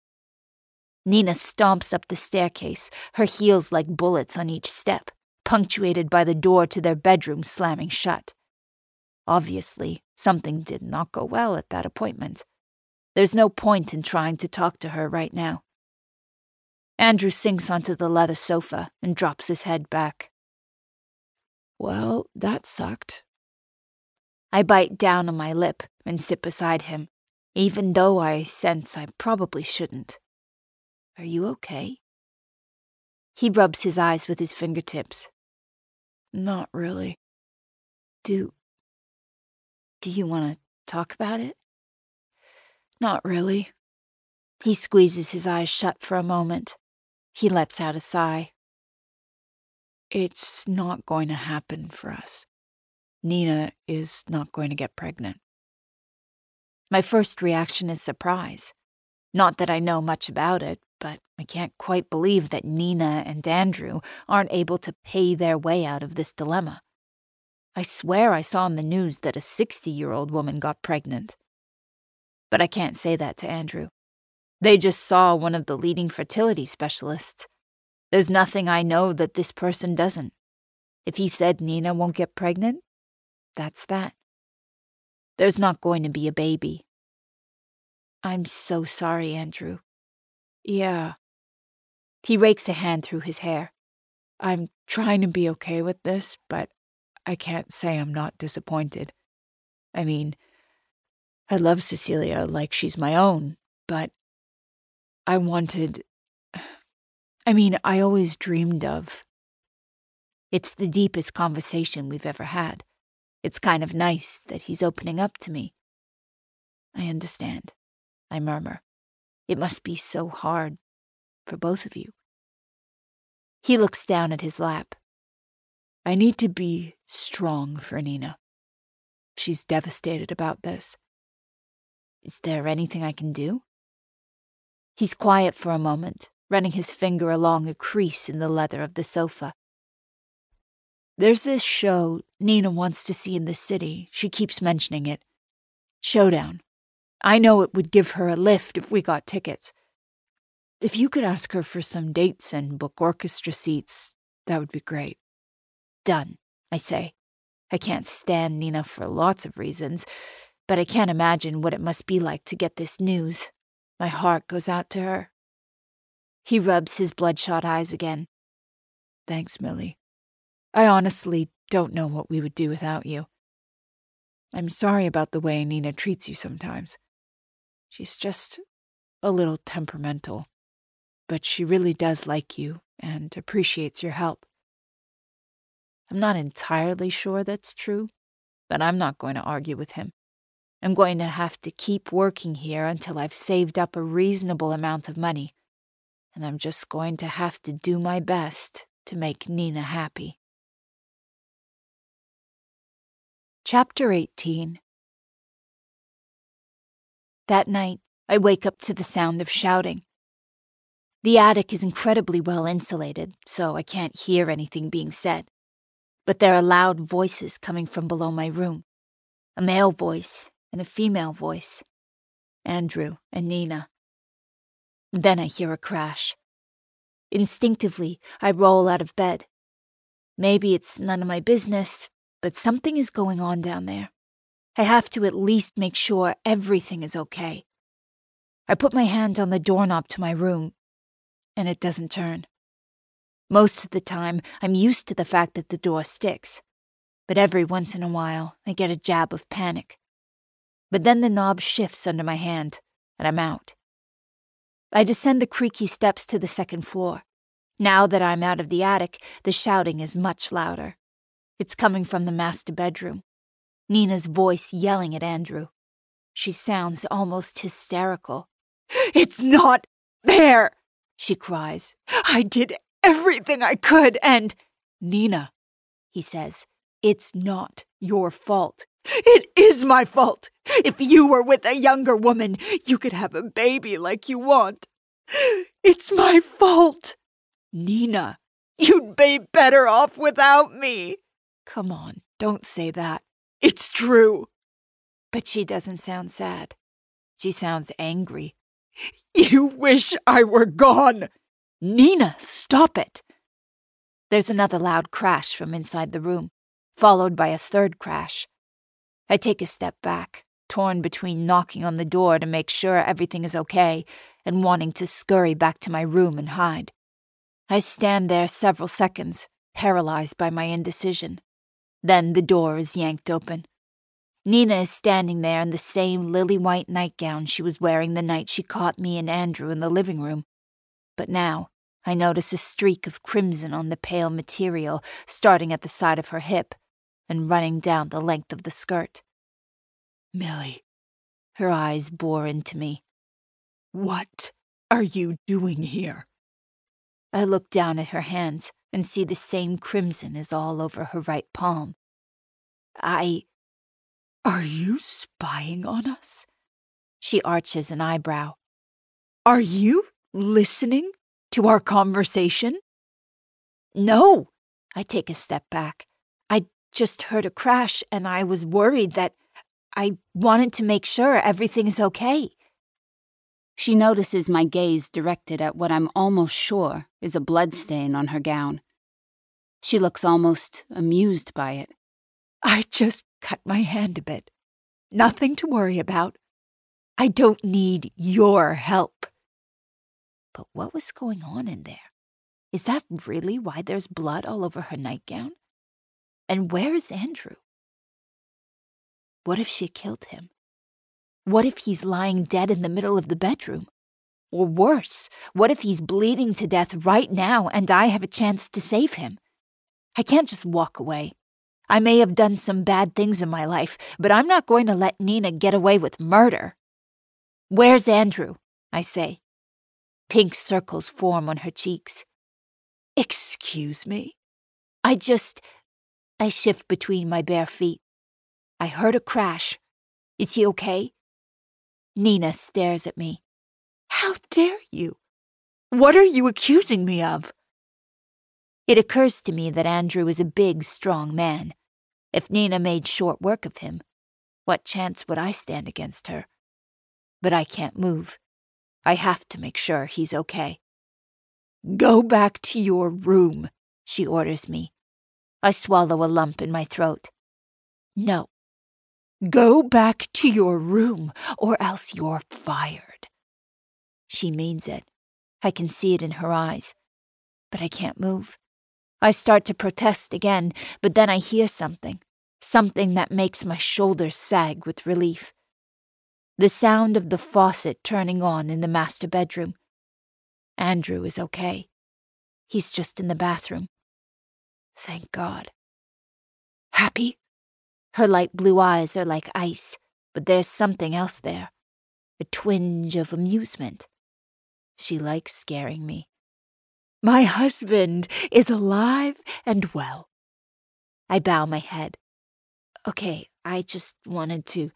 Nina stomps up the staircase, her heels like bullets on each step, punctuated by the door to their bedroom slamming shut. Obviously, something did not go well at that appointment. There's no point in trying to talk to her right now. Andrew sinks onto the leather sofa and drops his head back. "Well, that sucked." I bite down on my lip and sit beside him, even though I sense I probably shouldn't. "Are you okay?" He rubs his eyes with his fingertips. "Not really. Do... do you want to talk about it?" "Not really." He squeezes his eyes shut for a moment. He lets out a sigh. "It's not going to happen for us. Nina is not going to get pregnant." My first reaction is surprise. Not that I know much about it, but I can't quite believe that Nina and Andrew aren't able to pay their way out of this dilemma. I swear I saw in the news that a sixty-year-old woman got pregnant. But I can't say that to Andrew. They just saw one of the leading fertility specialists. There's nothing I know that this person doesn't. If he said Nina won't get pregnant, that's that. There's not going to be a baby. I'm so sorry, Andrew. Yeah. He rakes a hand through his hair. I'm trying to be okay with this, but I can't say I'm not disappointed. I mean, I love Cecilia like she's my own, but I wanted... I mean, I always dreamed of... It's the deepest conversation we've ever had. It's kind of nice that he's opening up to me. I understand, I murmur. It must be so hard for both of you. He looks down at his lap. I need to be strong for Nina. She's devastated about this. Is there anything I can do? He's quiet for a moment, running his finger along a crease in the leather of the sofa. There's this show Nina wants to see in the city. She keeps mentioning it. Showdown. I know it would give her a lift if we got tickets. If you could ask her for some dates and book orchestra seats, that would be great. Done, I say. I can't stand Nina for lots of reasons, but I can't imagine what it must be like to get this news. My heart goes out to her. He rubs his bloodshot eyes again. Thanks, Millie. I honestly don't know what we would do without you. I'm sorry about the way Nina treats you sometimes. She's just a little temperamental, but she really does like you and appreciates your help. I'm not entirely sure that's true, but I'm not going to argue with him. I'm going to have to keep working here until I've saved up a reasonable amount of money, and I'm just going to have to do my best to make Nina happy. Chapter eighteen. That night, I wake up to the sound of shouting. The attic is incredibly well insulated, so I can't hear anything being said. But there are loud voices coming from below my room. A male voice and a female voice. Andrew and Nina. Then I hear a crash. Instinctively, I roll out of bed. Maybe it's none of my business, but something is going on down there. I have to at least make sure everything is okay. I put my hand on the doorknob to my room, and it doesn't turn. Most of the time, I'm used to the fact that the door sticks, but every once in a while, I get a jab of panic. But then the knob shifts under my hand, and I'm out. I descend the creaky steps to the second floor. Now that I'm out of the attic, the shouting is much louder. It's coming from the master bedroom. Nina's voice yelling at Andrew. She sounds almost hysterical. "It's not fair," she cries. "I did everything I could and—" "Nina," he says, "it's not your fault." "It is my fault. If you were with a younger woman, you could have a baby like you want. It's my fault." "Nina, you'd be better off without me." "Come on, don't say that." "It's true." But she doesn't sound sad. She sounds angry. "You wish I were gone." "Nina, stop it." There's another loud crash from inside the room, followed by a third crash. I take a step back, torn between knocking on the door to make sure everything is okay and wanting to scurry back to my room and hide. I stand there several seconds, paralyzed by my indecision. Then the door is yanked open. Nina is standing there in the same lily-white nightgown she was wearing the night she caught me and Andrew in the living room. But now I notice a streak of crimson on the pale material starting at the side of her hip and running down the length of the skirt. "Millie," her eyes bore into me. "What are you doing here?" I look down at her hands and see the same crimson is all over her right palm. I... "Are you spying on us?" She arches an eyebrow. "Are you listening to our conversation?" "No." I take a step back. I just heard a crash and I was worried that I wanted to make sure everything is okay. She notices my gaze directed at what I'm almost sure is a bloodstain on her gown. She looks almost amused by it. "I just cut my hand a bit. Nothing to worry about. I don't need your help." But what was going on in there? Is that really why there's blood all over her nightgown? And where is Andrew? What if she killed him? What if he's lying dead in the middle of the bedroom? Or worse, what if he's bleeding to death right now and I have a chance to save him? I can't just walk away. I may have done some bad things in my life, but I'm not going to let Nina get away with murder. "Where's Andrew?" I say. Pink circles form on her cheeks. "Excuse me?" I just... I shift between my bare feet. I heard a crash. Is he okay? Nina stares at me. "How dare you? What are you accusing me of?" It occurs to me that Andrew is a big, strong man. If Nina made short work of him, what chance would I stand against her? But I can't move. I have to make sure he's okay. "Go back to your room," she orders me. I swallow a lump in my throat. "No. Go back to your room, or else you're fired." She means it. I can see it in her eyes. But I can't move. I start to protest again, but then I hear something. Something that makes my shoulders sag with relief. The sound of the faucet turning on in the master bedroom. Andrew is okay. He's just in the bathroom. Thank God. "Happy?" Her light blue eyes are like ice, but there's something else there. A twinge of amusement. She likes scaring me. "My husband is alive and well." I bow my head. "Okay, I just wanted to...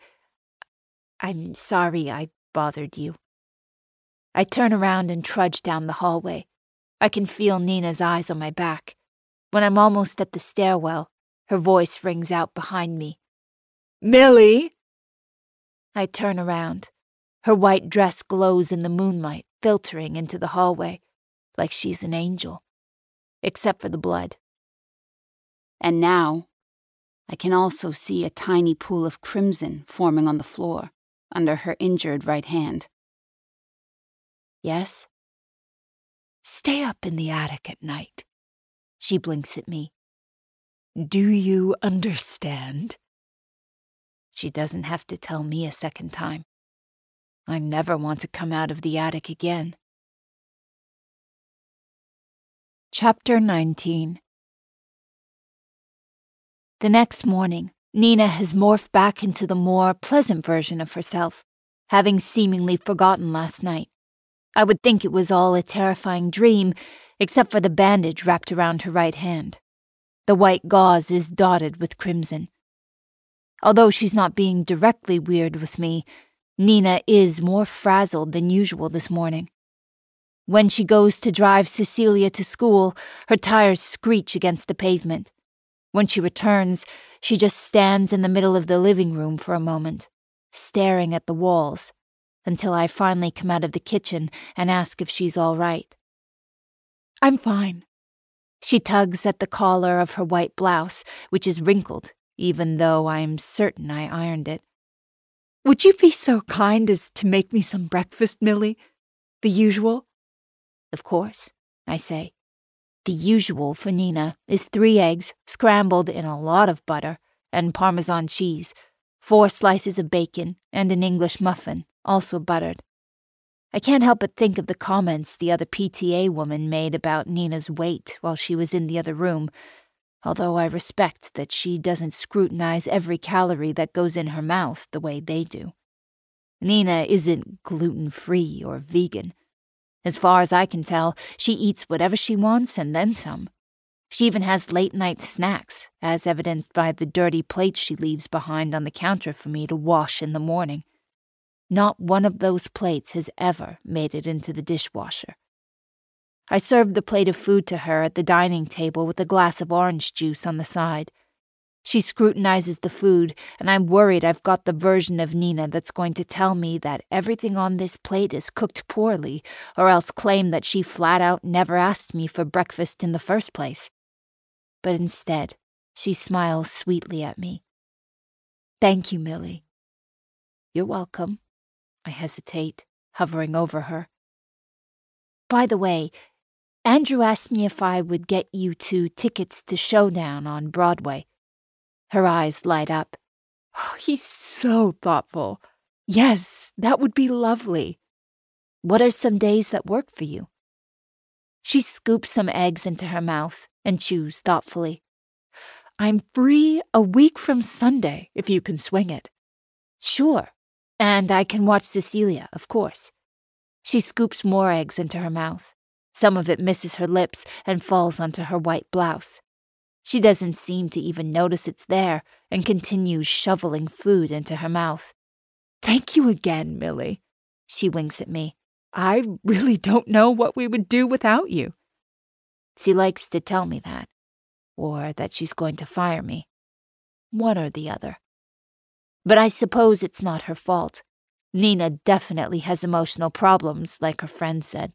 I'm sorry I bothered you." I turn around and trudge down the hallway. I can feel Nina's eyes on my back. When I'm almost at the stairwell, her voice rings out behind me. "Millie!" I turn around. Her white dress glows in the moonlight, filtering into the hallway, like she's an angel. Except for the blood. And now, I can also see a tiny pool of crimson forming on the floor, under her injured right hand. Yes? Stay up in the attic at night. She blinks at me. Do you understand? She doesn't have to tell me a second time. I never want to come out of the attic again. Chapter nineteen. The next morning, Nina has morphed back into the more pleasant version of herself, having seemingly forgotten last night. I would think it was all a terrifying dream, except for the bandage wrapped around her right hand. The white gauze is dotted with crimson. Although she's not being directly weird with me, Nina is more frazzled than usual this morning. When she goes to drive Cecilia to school, her tires screech against the pavement. When she returns, she just stands in the middle of the living room for a moment, staring at the walls, until I finally come out of the kitchen and ask if she's all right. I'm fine. She tugs at the collar of her white blouse, which is wrinkled, even though I'm certain I ironed it. Would you be so kind as to make me some breakfast, Millie? The usual? Of course, I say. The usual for Nina is three eggs scrambled in a lot of butter and Parmesan cheese, four slices of bacon, and an English muffin, also buttered. I can't help but think of the comments the other P T A woman made about Nina's weight while she was in the other room, although I respect that she doesn't scrutinize every calorie that goes in her mouth the way they do. Nina isn't gluten-free or vegan. As far as I can tell, she eats whatever she wants and then some. She even has late-night snacks, as evidenced by the dirty plates she leaves behind on the counter for me to wash in the morning. Not one of those plates has ever made it into the dishwasher. I served the plate of food to her at the dining table with a glass of orange juice on the side. She scrutinizes the food, and I'm worried I've got the version of Nina that's going to tell me that everything on this plate is cooked poorly, or else claim that she flat out never asked me for breakfast in the first place. But instead, she smiles sweetly at me. Thank you, Millie. You're welcome. I hesitate, hovering over her. By the way, Andrew asked me if I would get you two tickets to Showdown on Broadway. Her eyes light up. Oh, he's so thoughtful. Yes, that would be lovely. What are some days that work for you? She scoops some eggs into her mouth and chews thoughtfully. I'm free a week from Sunday, if you can swing it. Sure, and I can watch Cecilia, of course. She scoops more eggs into her mouth. Some of it misses her lips and falls onto her white blouse. She doesn't seem to even notice it's there and continues shoveling food into her mouth. Thank you again, Millie. She winks at me. I really don't know what we would do without you. She likes to tell me that, or that she's going to fire me. One or the other. But I suppose it's not her fault. Nina definitely has emotional problems, like her friend said.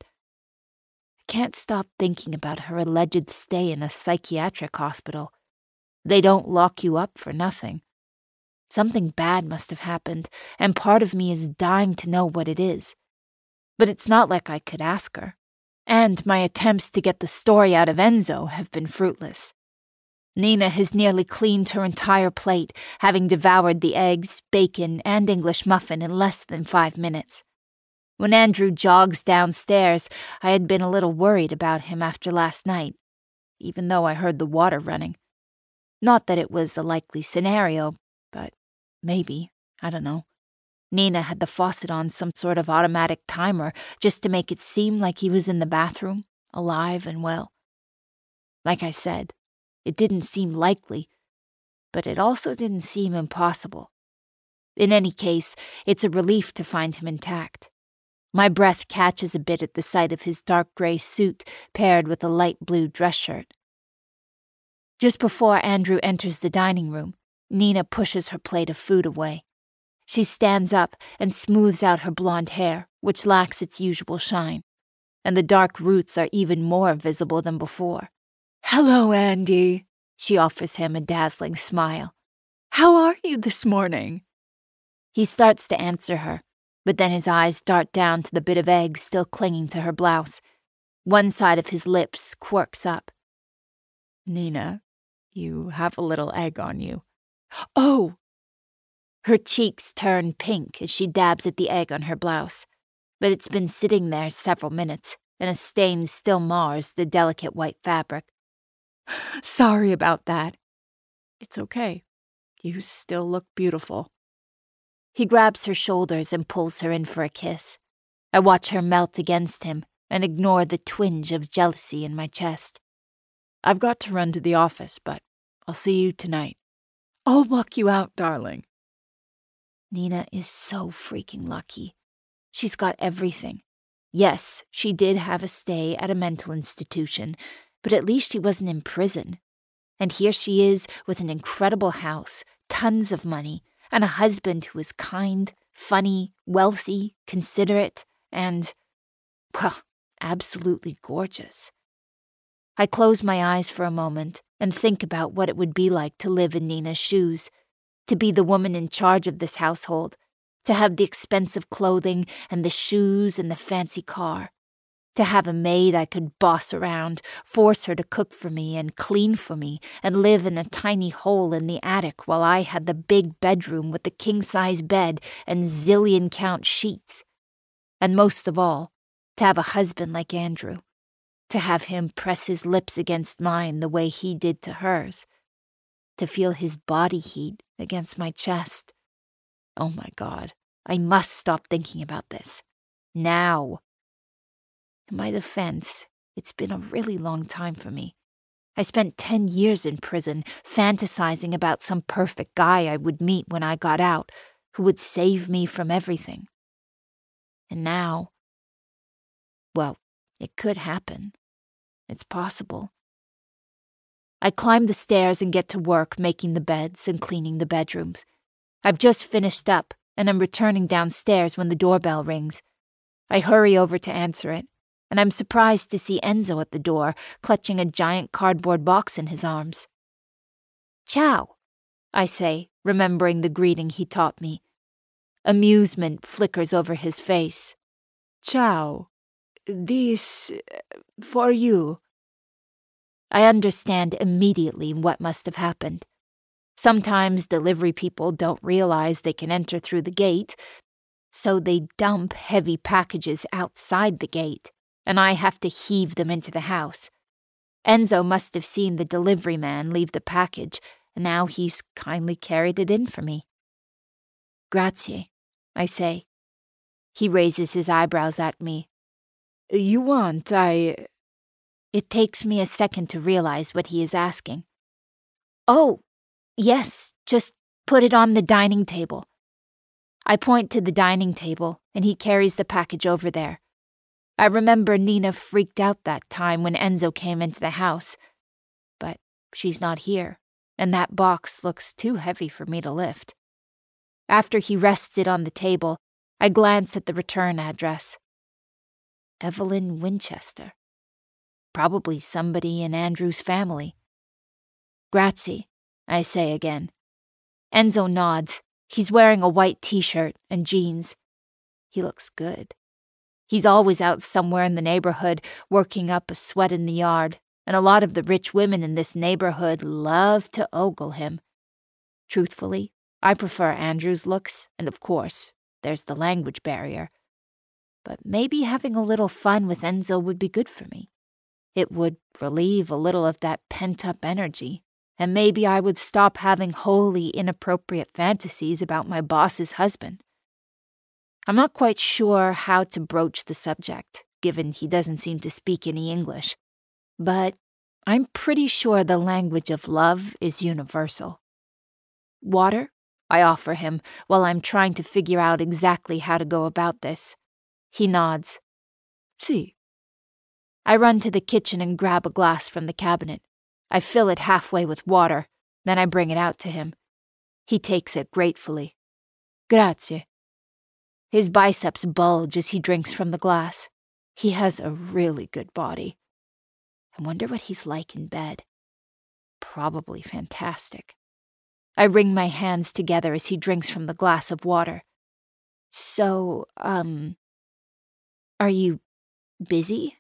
I can't stop thinking about her alleged stay in a psychiatric hospital. They don't lock you up for nothing. Something bad must have happened, and part of me is dying to know what it is. But it's not like I could ask her. And my attempts to get the story out of Enzo have been fruitless. Nina has nearly cleaned her entire plate, having devoured the eggs, bacon, and English muffin in less than five minutes. When Andrew jogs downstairs, I had been a little worried about him after last night, even though I heard the water running. Not that it was a likely scenario, but maybe, I don't know. Nina had the faucet on some sort of automatic timer just to make it seem like he was in the bathroom, alive and well. Like I said, it didn't seem likely, but it also didn't seem impossible. In any case, it's a relief to find him intact. My breath catches a bit at the sight of his dark gray suit paired with a light blue dress shirt. Just before Andrew enters the dining room, Nina pushes her plate of food away. She stands up and smooths out her blonde hair, which lacks its usual shine, and the dark roots are even more visible than before. "Hello, Andy," she offers him a dazzling smile. "How are you this morning?" He starts to answer her, but then his eyes dart down to the bit of egg still clinging to her blouse. One side of his lips quirks up. "Nina, you have a little egg on you." "Oh!" Her cheeks turn pink as she dabs at the egg on her blouse, but it's been sitting there several minutes, and a stain still mars the delicate white fabric. "Sorry about that." "It's okay. You still look beautiful." He grabs her shoulders and pulls her in for a kiss. I watch her melt against him and ignore the twinge of jealousy in my chest. "I've got to run to the office, but I'll see you tonight." "I'll walk you out, darling." Nina is so freaking lucky. She's got everything. Yes, she did have a stay at a mental institution, but at least she wasn't in prison. And here she is with an incredible house, tons of money, and a husband who is kind, funny, wealthy, considerate, and, well, absolutely gorgeous. I close my eyes for a moment and think about what it would be like to live in Nina's shoes, to be the woman in charge of this household, to have the expensive clothing and the shoes and the fancy car, to have a maid I could boss around, force her to cook for me and clean for me, and live in a tiny hole in the attic while I had the big bedroom with the king-size bed and zillion-count sheets. And most of all, to have a husband like Andrew, to have him press his lips against mine the way he did to hers, to feel his body heat against my chest. Oh my God, I must stop thinking about this. Now. In my defense, it's been a really long time for me. I spent ten years in prison, fantasizing about some perfect guy I would meet when I got out, who would save me from everything. And now, well, it could happen. It's possible. I climb the stairs and get to work making the beds and cleaning the bedrooms. I've just finished up, and I'm returning downstairs when the doorbell rings. I hurry over to answer it, and I'm surprised to see Enzo at the door, clutching a giant cardboard box in his arms. "Ciao," I say, remembering the greeting he taught me. Amusement flickers over his face. "Ciao. This... for you." I understand immediately what must have happened. Sometimes delivery people don't realize they can enter through the gate, so they dump heavy packages outside the gate, and I have to heave them into the house. Enzo must have seen the delivery man leave the package, and now he's kindly carried it in for me. "Grazie," I say. He raises his eyebrows at me. "You want, I..." It takes me a second to realize what he is asking. "Oh, yes, just put it on the dining table." I point to the dining table, and he carries the package over there. I remember Nina freaked out that time when Enzo came into the house. But she's not here, and that box looks too heavy for me to lift. After he rests it on the table, I glance at the return address. Evelyn Winchester. Probably somebody in Andrew's family. "Grazie," I say again. Enzo nods. He's wearing a white t-shirt and jeans. He looks good. He's always out somewhere in the neighborhood, working up a sweat in the yard, and a lot of the rich women in this neighborhood love to ogle him. Truthfully, I prefer Andrew's looks, and of course, there's the language barrier. But maybe having a little fun with Enzo would be good for me. It would relieve a little of that pent-up energy, and maybe I would stop having wholly inappropriate fantasies about my boss's husband. I'm not quite sure how to broach the subject, given he doesn't seem to speak any English, but I'm pretty sure the language of love is universal. "Water?" I offer him while I'm trying to figure out exactly how to go about this. He nods. "Si." I run to the kitchen and grab a glass from the cabinet. I fill it halfway with water, then I bring it out to him. He takes it gratefully. Grazie. His biceps bulge as he drinks from the glass. He has a really good body. I wonder what he's like in bed. Probably fantastic. I wring my hands together as he drinks from the glass of water. So, um, are you busy?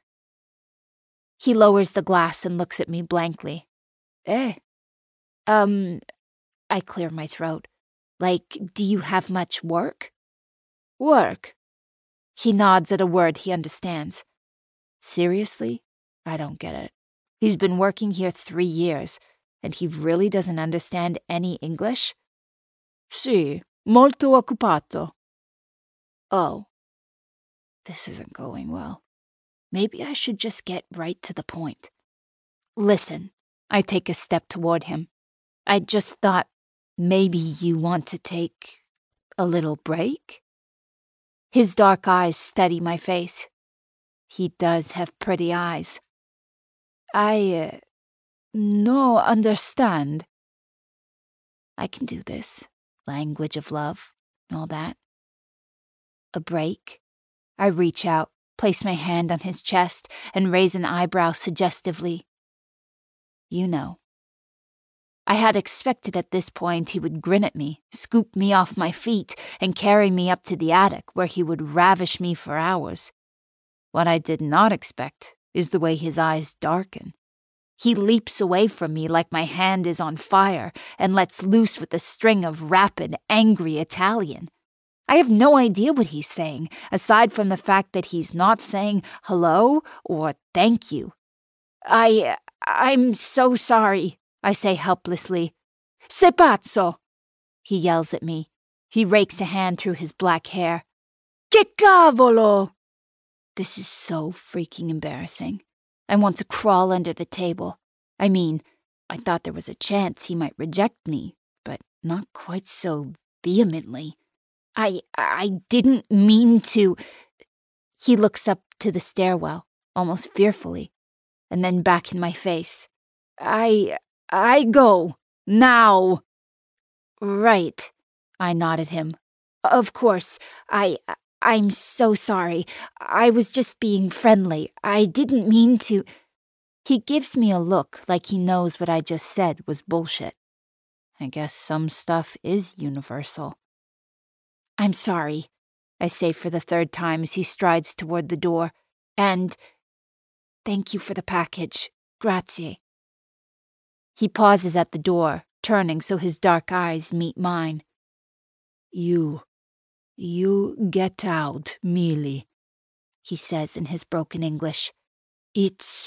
He lowers the glass and looks at me blankly. Eh? Um, I clear my throat. Like, do you have much work? Work? He nods at a word he understands. Seriously? I don't get it. He's been working here three years, and he really doesn't understand any English? Sì, molto occupato. Oh. This isn't going well. Maybe I should just get right to the point. Listen, I take a step toward him. I just thought maybe you want to take a little break? His dark eyes study my face. He does have pretty eyes. I, uh, no understand. I can do this. Language of love, all that. A break? I reach out, place my hand on his chest, and raise an eyebrow suggestively. You know. I had expected at this point he would grin at me, scoop me off my feet, and carry me up to the attic where he would ravish me for hours. What I did not expect is the way his eyes darken. He leaps away from me like my hand is on fire and lets loose with a string of rapid, angry Italian. I have no idea what he's saying, aside from the fact that he's not saying hello or thank you. I... I'm so sorry, I say helplessly. Sei pazzo! He yells at me. He rakes a hand through his black hair. Che cavolo! This is so freaking embarrassing. I want to crawl under the table. I mean, I thought there was a chance he might reject me, but not quite so vehemently. I... I didn't mean to... He looks up to the stairwell, almost fearfully, and then back in my face. I... I go. Now. Right. I nodded him. Of course. I... I'm so sorry. I was just being friendly. I didn't mean to... He gives me a look like he knows what I just said was bullshit. I guess some stuff is universal. I'm sorry, I say for the third time as he strides toward the door. And thank you for the package. Grazie. He pauses at the door, turning so his dark eyes meet mine. You... You get out, Millie, he says in his broken English. It's...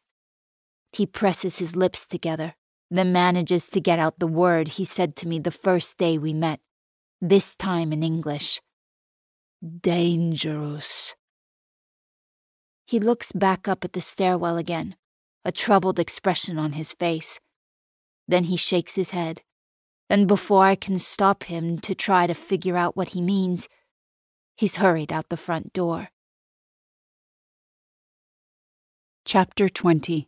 He presses his lips together, then manages to get out the word he said to me the first day we met, this time in English. Dangerous. He looks back up at the stairwell again, a troubled expression on his face. Then he shakes his head. And before I can stop him to try to figure out what he means, he's hurried out the front door. Chapter twenty.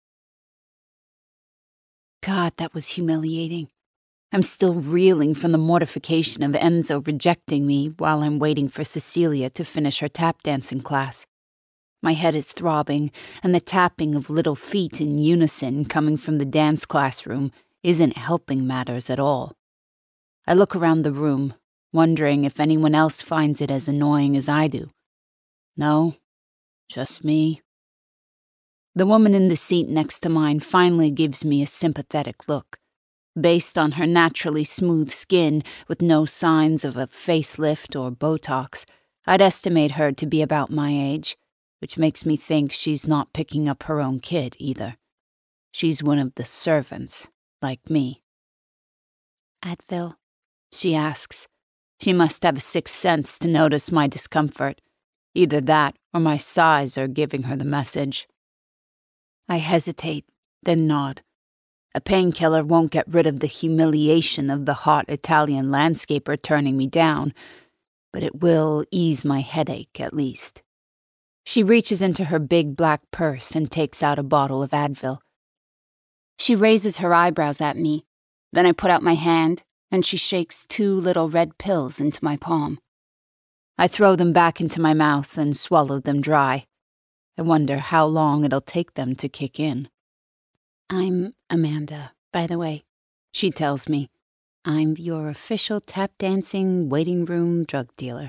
God, that was humiliating. I'm still reeling from the mortification of Enzo rejecting me while I'm waiting for Cecilia to finish her tap dancing class. My head is throbbing, and the tapping of little feet in unison coming from the dance classroom isn't helping matters at all. I look around the room, wondering if anyone else finds it as annoying as I do. No, just me. The woman in the seat next to mine finally gives me a sympathetic look. Based on her naturally smooth skin with no signs of a facelift or Botox, I'd estimate her to be about my age, which makes me think she's not picking up her own kid either. She's one of the servants. Like me. Advil? She asks. She must have a sixth sense to notice my discomfort. Either that or my sighs are giving her the message. I hesitate, then nod. A painkiller won't get rid of the humiliation of the hot Italian landscaper turning me down, but it will ease my headache at least. She reaches into her big black purse and takes out a bottle of Advil. She raises her eyebrows at me. Then I put out my hand, and she shakes two little red pills into my palm. I throw them back into my mouth and swallow them dry. I wonder how long it'll take them to kick in. "I'm Amanda, by the way," she tells me. "I'm your official tap-dancing waiting room drug dealer."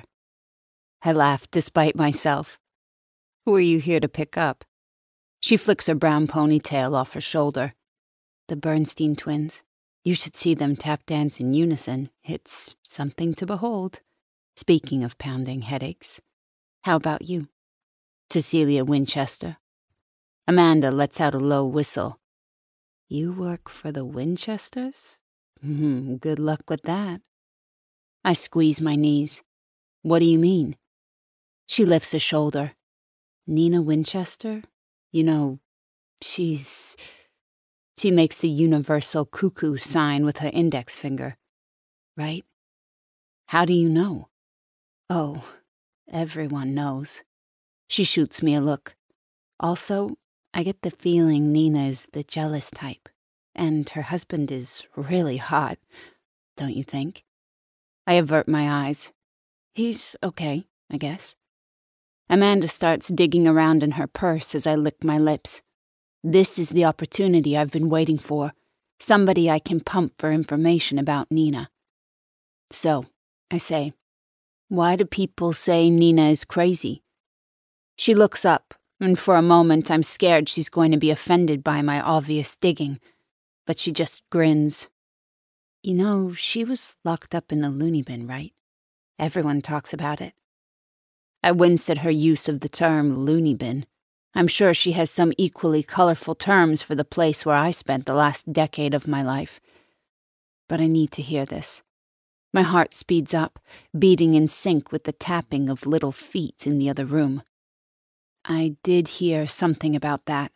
I laugh despite myself. "Who are you here to pick up?" She flicks her brown ponytail off her shoulder. "The Bernstein twins. You should see them tap dance in unison. It's something to behold. Speaking of pounding headaches. How about you?" "Cecilia Winchester." Amanda lets out a low whistle. "You work for the Winchesters? Mm, good luck with that." I squeeze my knees. "What do you mean?" She lifts a shoulder. "Nina Winchester? You know, she's..." She makes the universal cuckoo sign with her index finger. "Right? How do you know?" "Oh, everyone knows." She shoots me a look. "Also, I get the feeling Nina is the jealous type, and her husband is really hot, don't you think?" I avert my eyes. "He's okay, I guess." Amanda starts digging around in her purse as I lick my lips. This is the opportunity I've been waiting for. Somebody I can pump for information about Nina. "So," I say, "why do people say Nina is crazy?" She looks up, and for a moment I'm scared she's going to be offended by my obvious digging, but she just grins. "You know, she was locked up in the loony bin, right? Everyone talks about it." I wince at her use of the term loony bin. I'm sure she has some equally colorful terms for the place where I spent the last decade of my life. But I need to hear this. My heart speeds up, beating in sync with the tapping of little feet in the other room. "I did hear something about that."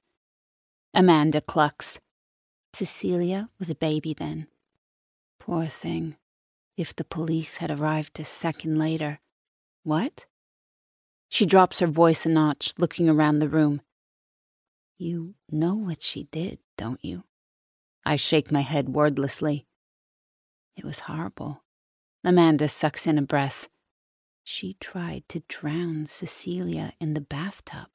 Amanda clucks. "Cecilia was a baby then. Poor thing. If the police had arrived a second later..." "What?" She drops her voice a notch, looking around the room. "You know what she did, don't you?" I shake my head wordlessly. "It was horrible." Amanda sucks in a breath. "She tried to drown Cecilia in the bathtub."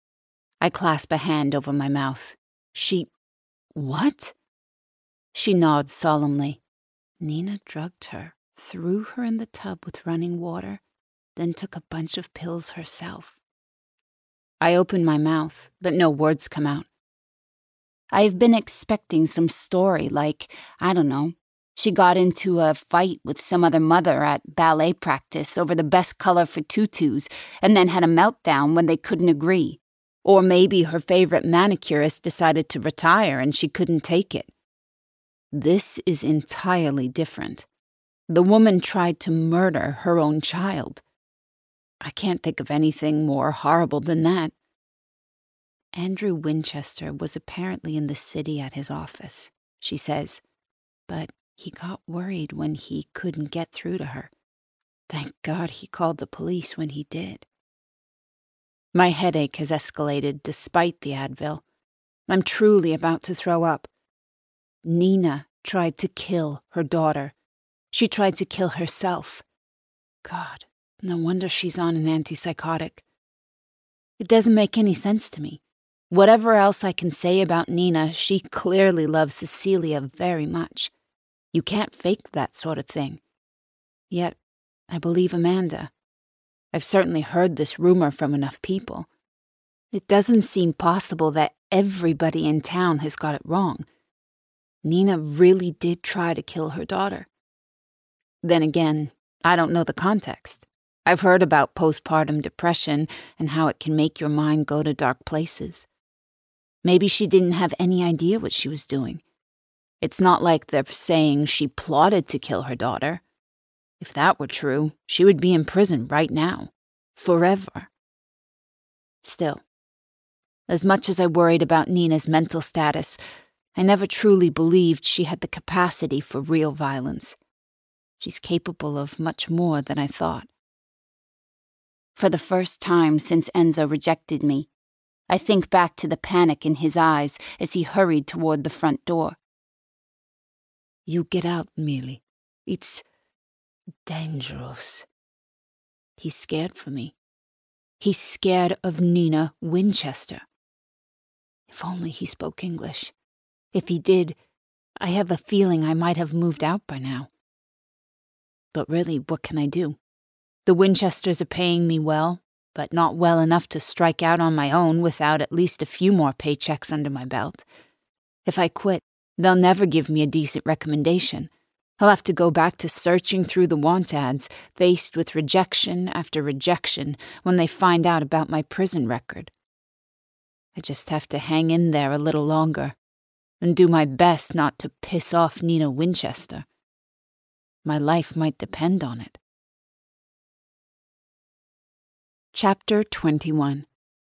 I clasp a hand over my mouth. She... what? She nods solemnly. "Nina drugged her, threw her in the tub with running water, then took a bunch of pills herself." I open my mouth, but no words come out. I've been expecting some story like, I don't know, she got into a fight with some other mother at ballet practice over the best color for tutus and then had a meltdown when they couldn't agree. Or maybe her favorite manicurist decided to retire and she couldn't take it. This is entirely different. The woman tried to murder her own child. I can't think of anything more horrible than that. "Andrew Winchester was apparently in the city at his office," she says, "but he got worried when he couldn't get through to her. Thank God he called the police when he did." My headache has escalated despite the Advil. I'm truly about to throw up. Nina tried to kill her daughter. She tried to kill herself. God, no wonder she's on an antipsychotic. It doesn't make any sense to me. Whatever else I can say about Nina, she clearly loves Cecilia very much. You can't fake that sort of thing. Yet, I believe Amanda. I've certainly heard this rumor from enough people. It doesn't seem possible that everybody in town has got it wrong. Nina really did try to kill her daughter. Then again, I don't know the context. I've heard about postpartum depression and how it can make your mind go to dark places. Maybe she didn't have any idea what she was doing. It's not like they're saying she plotted to kill her daughter. If that were true, she would be in prison right now. Forever. Still, as much as I worried about Nina's mental status, I never truly believed she had the capacity for real violence. She's capable of much more than I thought. For the first time since Enzo rejected me, I think back to the panic in his eyes as he hurried toward the front door. "You get out, Millie," It's dangerous. He's scared for me. He's scared of Nina Winchester. If only he spoke English. If he did, I have a feeling I might have moved out by now. But really, what can I do? The Winchesters are paying me well, but not well enough to strike out on my own without at least a few more paychecks under my belt. If I quit, they'll never give me a decent recommendation. I'll have to go back to searching through the want ads, faced with rejection after rejection when they find out about my prison record. I just have to hang in there a little longer and do my best not to piss off Nina Winchester. My life might depend on it. Chapter twenty-one.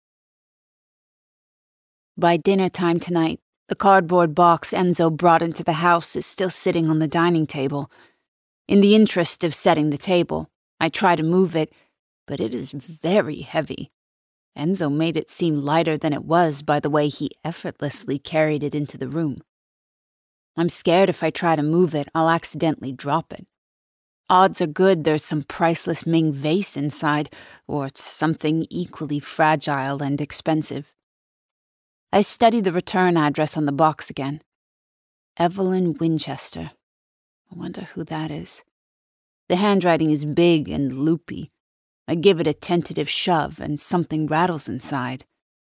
By dinner time tonight, the cardboard box Enzo brought into the house is still sitting on the dining table. In the interest of setting the table, I try to move it, but it is very heavy. Enzo made it seem lighter than it was by the way he effortlessly carried it into the room. I'm scared if I try to move it, I'll accidentally drop it. Odds are good there's some priceless Ming vase inside, or something equally fragile and expensive. I study the return address on the box again. Evelyn Winchester. I wonder who that is. The handwriting is big and loopy. I give it a tentative shove and something rattles inside.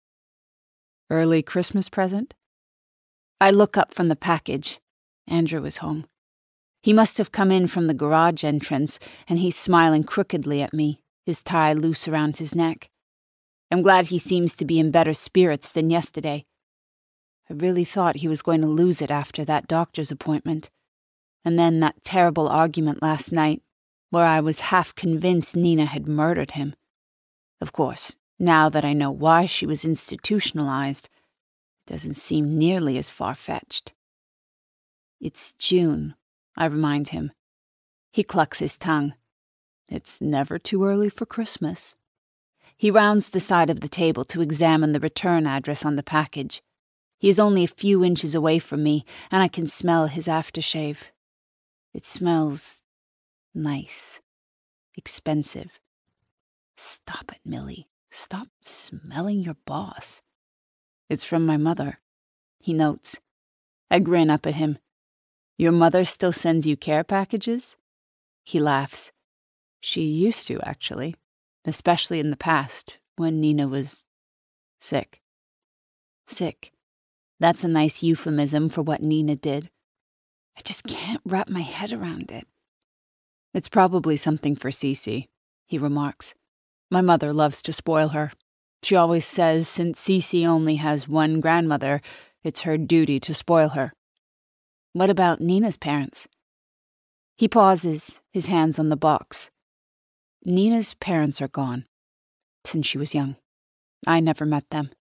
Early Christmas present? I look up from the package. Andrew is home. He must have come in from the garage entrance, and he's smiling crookedly at me, his tie loose around his neck. I'm glad he seems to be in better spirits than yesterday. I really thought he was going to lose it after that doctor's appointment. And then that terrible argument last night, where I was half convinced Nina had murdered him. Of course, now that I know why she was institutionalized, it doesn't seem nearly as far-fetched. It's June, I remind him. He clucks his tongue. It's never too early for Christmas. He rounds the side of the table to examine the return address on the package. He is only a few inches away from me, and I can smell his aftershave. It smells nice. Expensive. Stop it, Millie. Stop smelling your boss. It's from my mother, he notes. I grin up at him. Your mother still sends you care packages? He laughs. She used to, actually. Especially in the past, when Nina was sick. Sick. That's a nice euphemism for what Nina did. I just can't wrap my head around it. It's probably something for Cece, he remarks. My mother loves to spoil her. She always says since Cece only has one grandmother, it's her duty to spoil her. What about Nina's parents? He pauses, his hands on the box. Nina's parents are gone, since she was young. I never met them.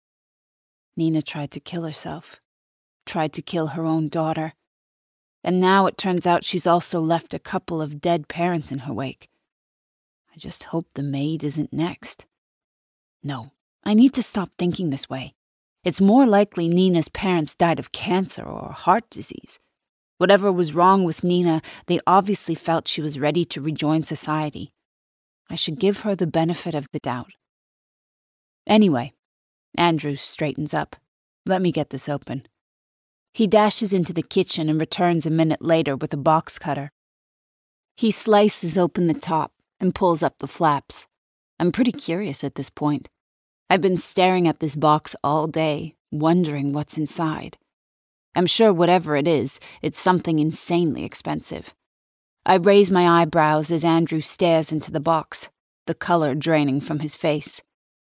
Nina tried to kill herself, tried to kill her own daughter, and now it turns out she's also left a couple of dead parents in her wake. I just hope the maid isn't next. No, I need to stop thinking this way. It's more likely Nina's parents died of cancer or heart disease. Whatever was wrong with Nina, they obviously felt she was ready to rejoin society. I should give her the benefit of the doubt. Anyway, Andrew straightens up. Let me get this open. He dashes into the kitchen and returns a minute later with a box cutter. He slices open the top and pulls up the flaps. I'm pretty curious at this point. I've been staring at this box all day, wondering what's inside. I'm sure whatever it is, it's something insanely expensive. I raise my eyebrows as Andrew stares into the box, the color draining from his face.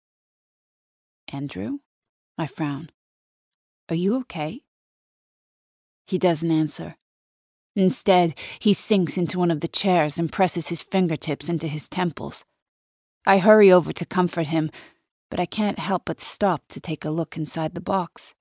Andrew? I frown. Are you okay? He doesn't answer. Instead, he sinks into one of the chairs and presses his fingertips into his temples. I hurry over to comfort him, but I can't help but stop to take a look inside the box.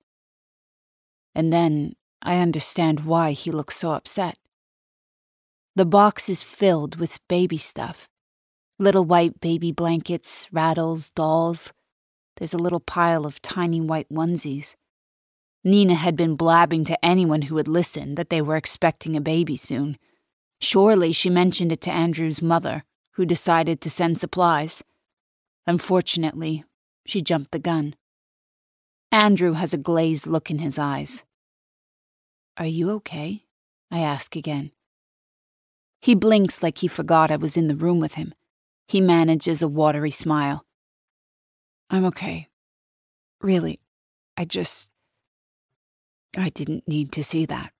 And then I understand why he looks so upset. The box is filled with baby stuff. Little white baby blankets, rattles, dolls. There's a little pile of tiny white onesies. Nina had been blabbing to anyone who would listen that they were expecting a baby soon. Surely she mentioned it to Andrew's mother, who decided to send supplies. Unfortunately, she jumped the gun. Andrew has a glazed look in his eyes. "Are you okay?" I ask again. He blinks like he forgot I was in the room with him. He manages a watery smile. "I'm okay. Really, I just... I didn't need to see that."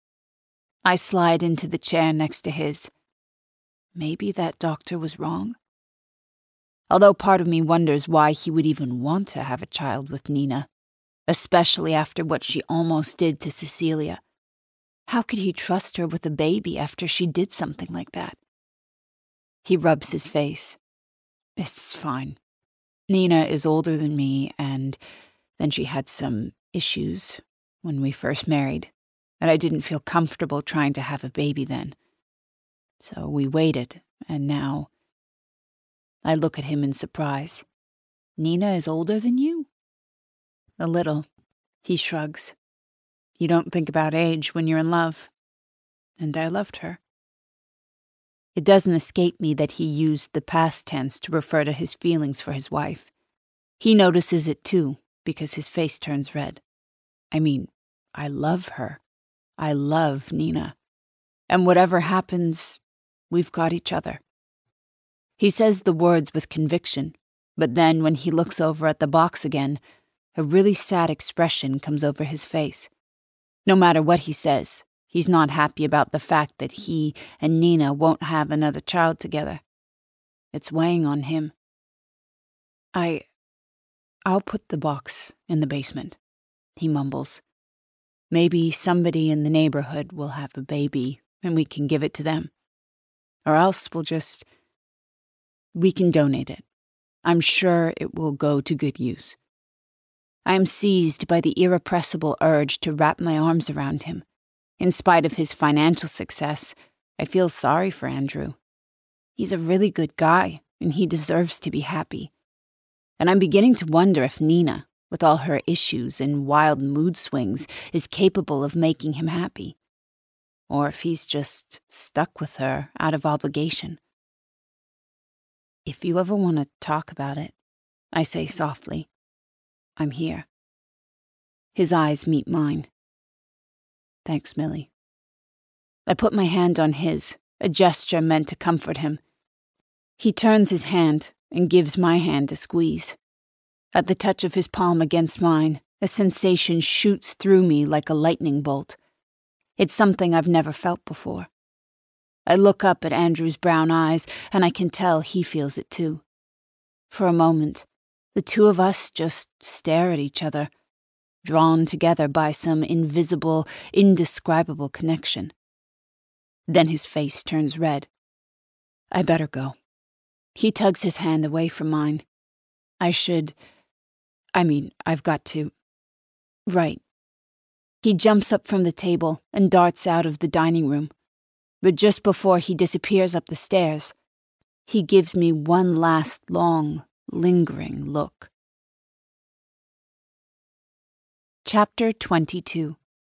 I slide into the chair next to his. Maybe that doctor was wrong? Although part of me wonders why he would even want to have a child with Nina, especially after what she almost did to Cecilia. How could he trust her with a baby after she did something like that? He rubs his face. "It's fine. Nina is older than me, and then she had some issues when we first married, and I didn't feel comfortable trying to have a baby then. So we waited, and now..." I look at him in surprise. "Nina is older than you?" "A little." He shrugs. "You don't think about age when you're in love. And I loved her." It doesn't escape me that he used the past tense to refer to his feelings for his wife. He notices it too, because his face turns red. I mean, I love her. I love Nina. And whatever happens, we've got each other. He says the words with conviction, but then when he looks over at the box again, a really sad expression comes over his face. No matter what he says, he's not happy about the fact that he and Nina won't have another child together. It's weighing on him. I... I'll put the box in the basement," he mumbles. "Maybe somebody in the neighborhood will have a baby and we can give it to them. Or else we'll just... We can donate it. I'm sure it will go to good use." I am seized by the irrepressible urge to wrap my arms around him. In spite of his financial success, I feel sorry for Andrew. He's a really good guy, and he deserves to be happy. And I'm beginning to wonder if Nina, with all her issues and wild mood swings, is capable of making him happy. Or if he's just stuck with her out of obligation. "If you ever want to talk about it," I say softly, "I'm here." His eyes meet mine. "Thanks, Millie." I put my hand on his, a gesture meant to comfort him. He turns his hand and gives my hand a squeeze. At the touch of his palm against mine, a sensation shoots through me like a lightning bolt. It's something I've never felt before. I look up at Andrew's brown eyes, and I can tell he feels it too. For a moment, the two of us just stare at each other, drawn together by some invisible, indescribable connection. Then his face turns red. I better go. He tugs his hand away from mine. I should... I mean, I've got to... Right. He jumps up from the table and darts out of the dining room. But just before he disappears up the stairs, he gives me one last long, lingering look. Chapter twenty-two.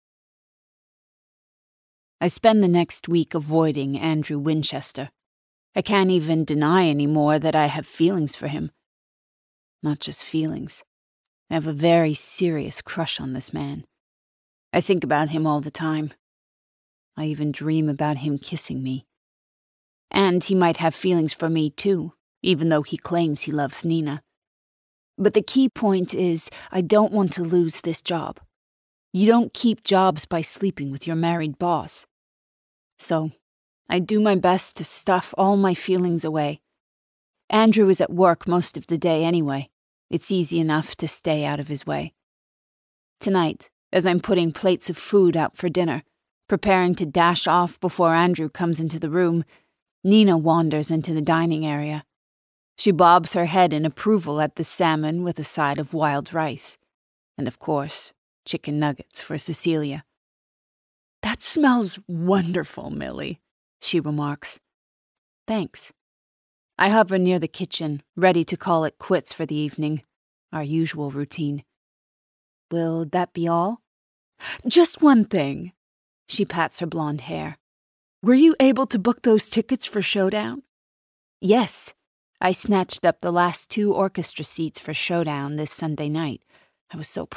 I spend the next week avoiding Andrew Winchester. I can't even deny anymore that I have feelings for him. Not just feelings. I have a very serious crush on this man. I think about him all the time. I even dream about him kissing me. And he might have feelings for me too, even though he claims he loves Nina. But the key point is, I don't want to lose this job. You don't keep jobs by sleeping with your married boss. So, I do my best to stuff all my feelings away. Andrew is at work most of the day anyway. It's easy enough to stay out of his way. Tonight, as I'm putting plates of food out for dinner, preparing to dash off before Andrew comes into the room, Nina wanders into the dining area. She bobs her head in approval at the salmon with a side of wild rice. And of course, chicken nuggets for Cecilia. "That smells wonderful, Millie," she remarks. "Thanks." I hover near the kitchen, ready to call it quits for the evening, our usual routine. "Will that be all?" "Just one thing." She pats her blonde hair. Were you able to book those tickets for Showdown? Yes. I snatched up the last two orchestra seats for Showdown this Sunday night. I was so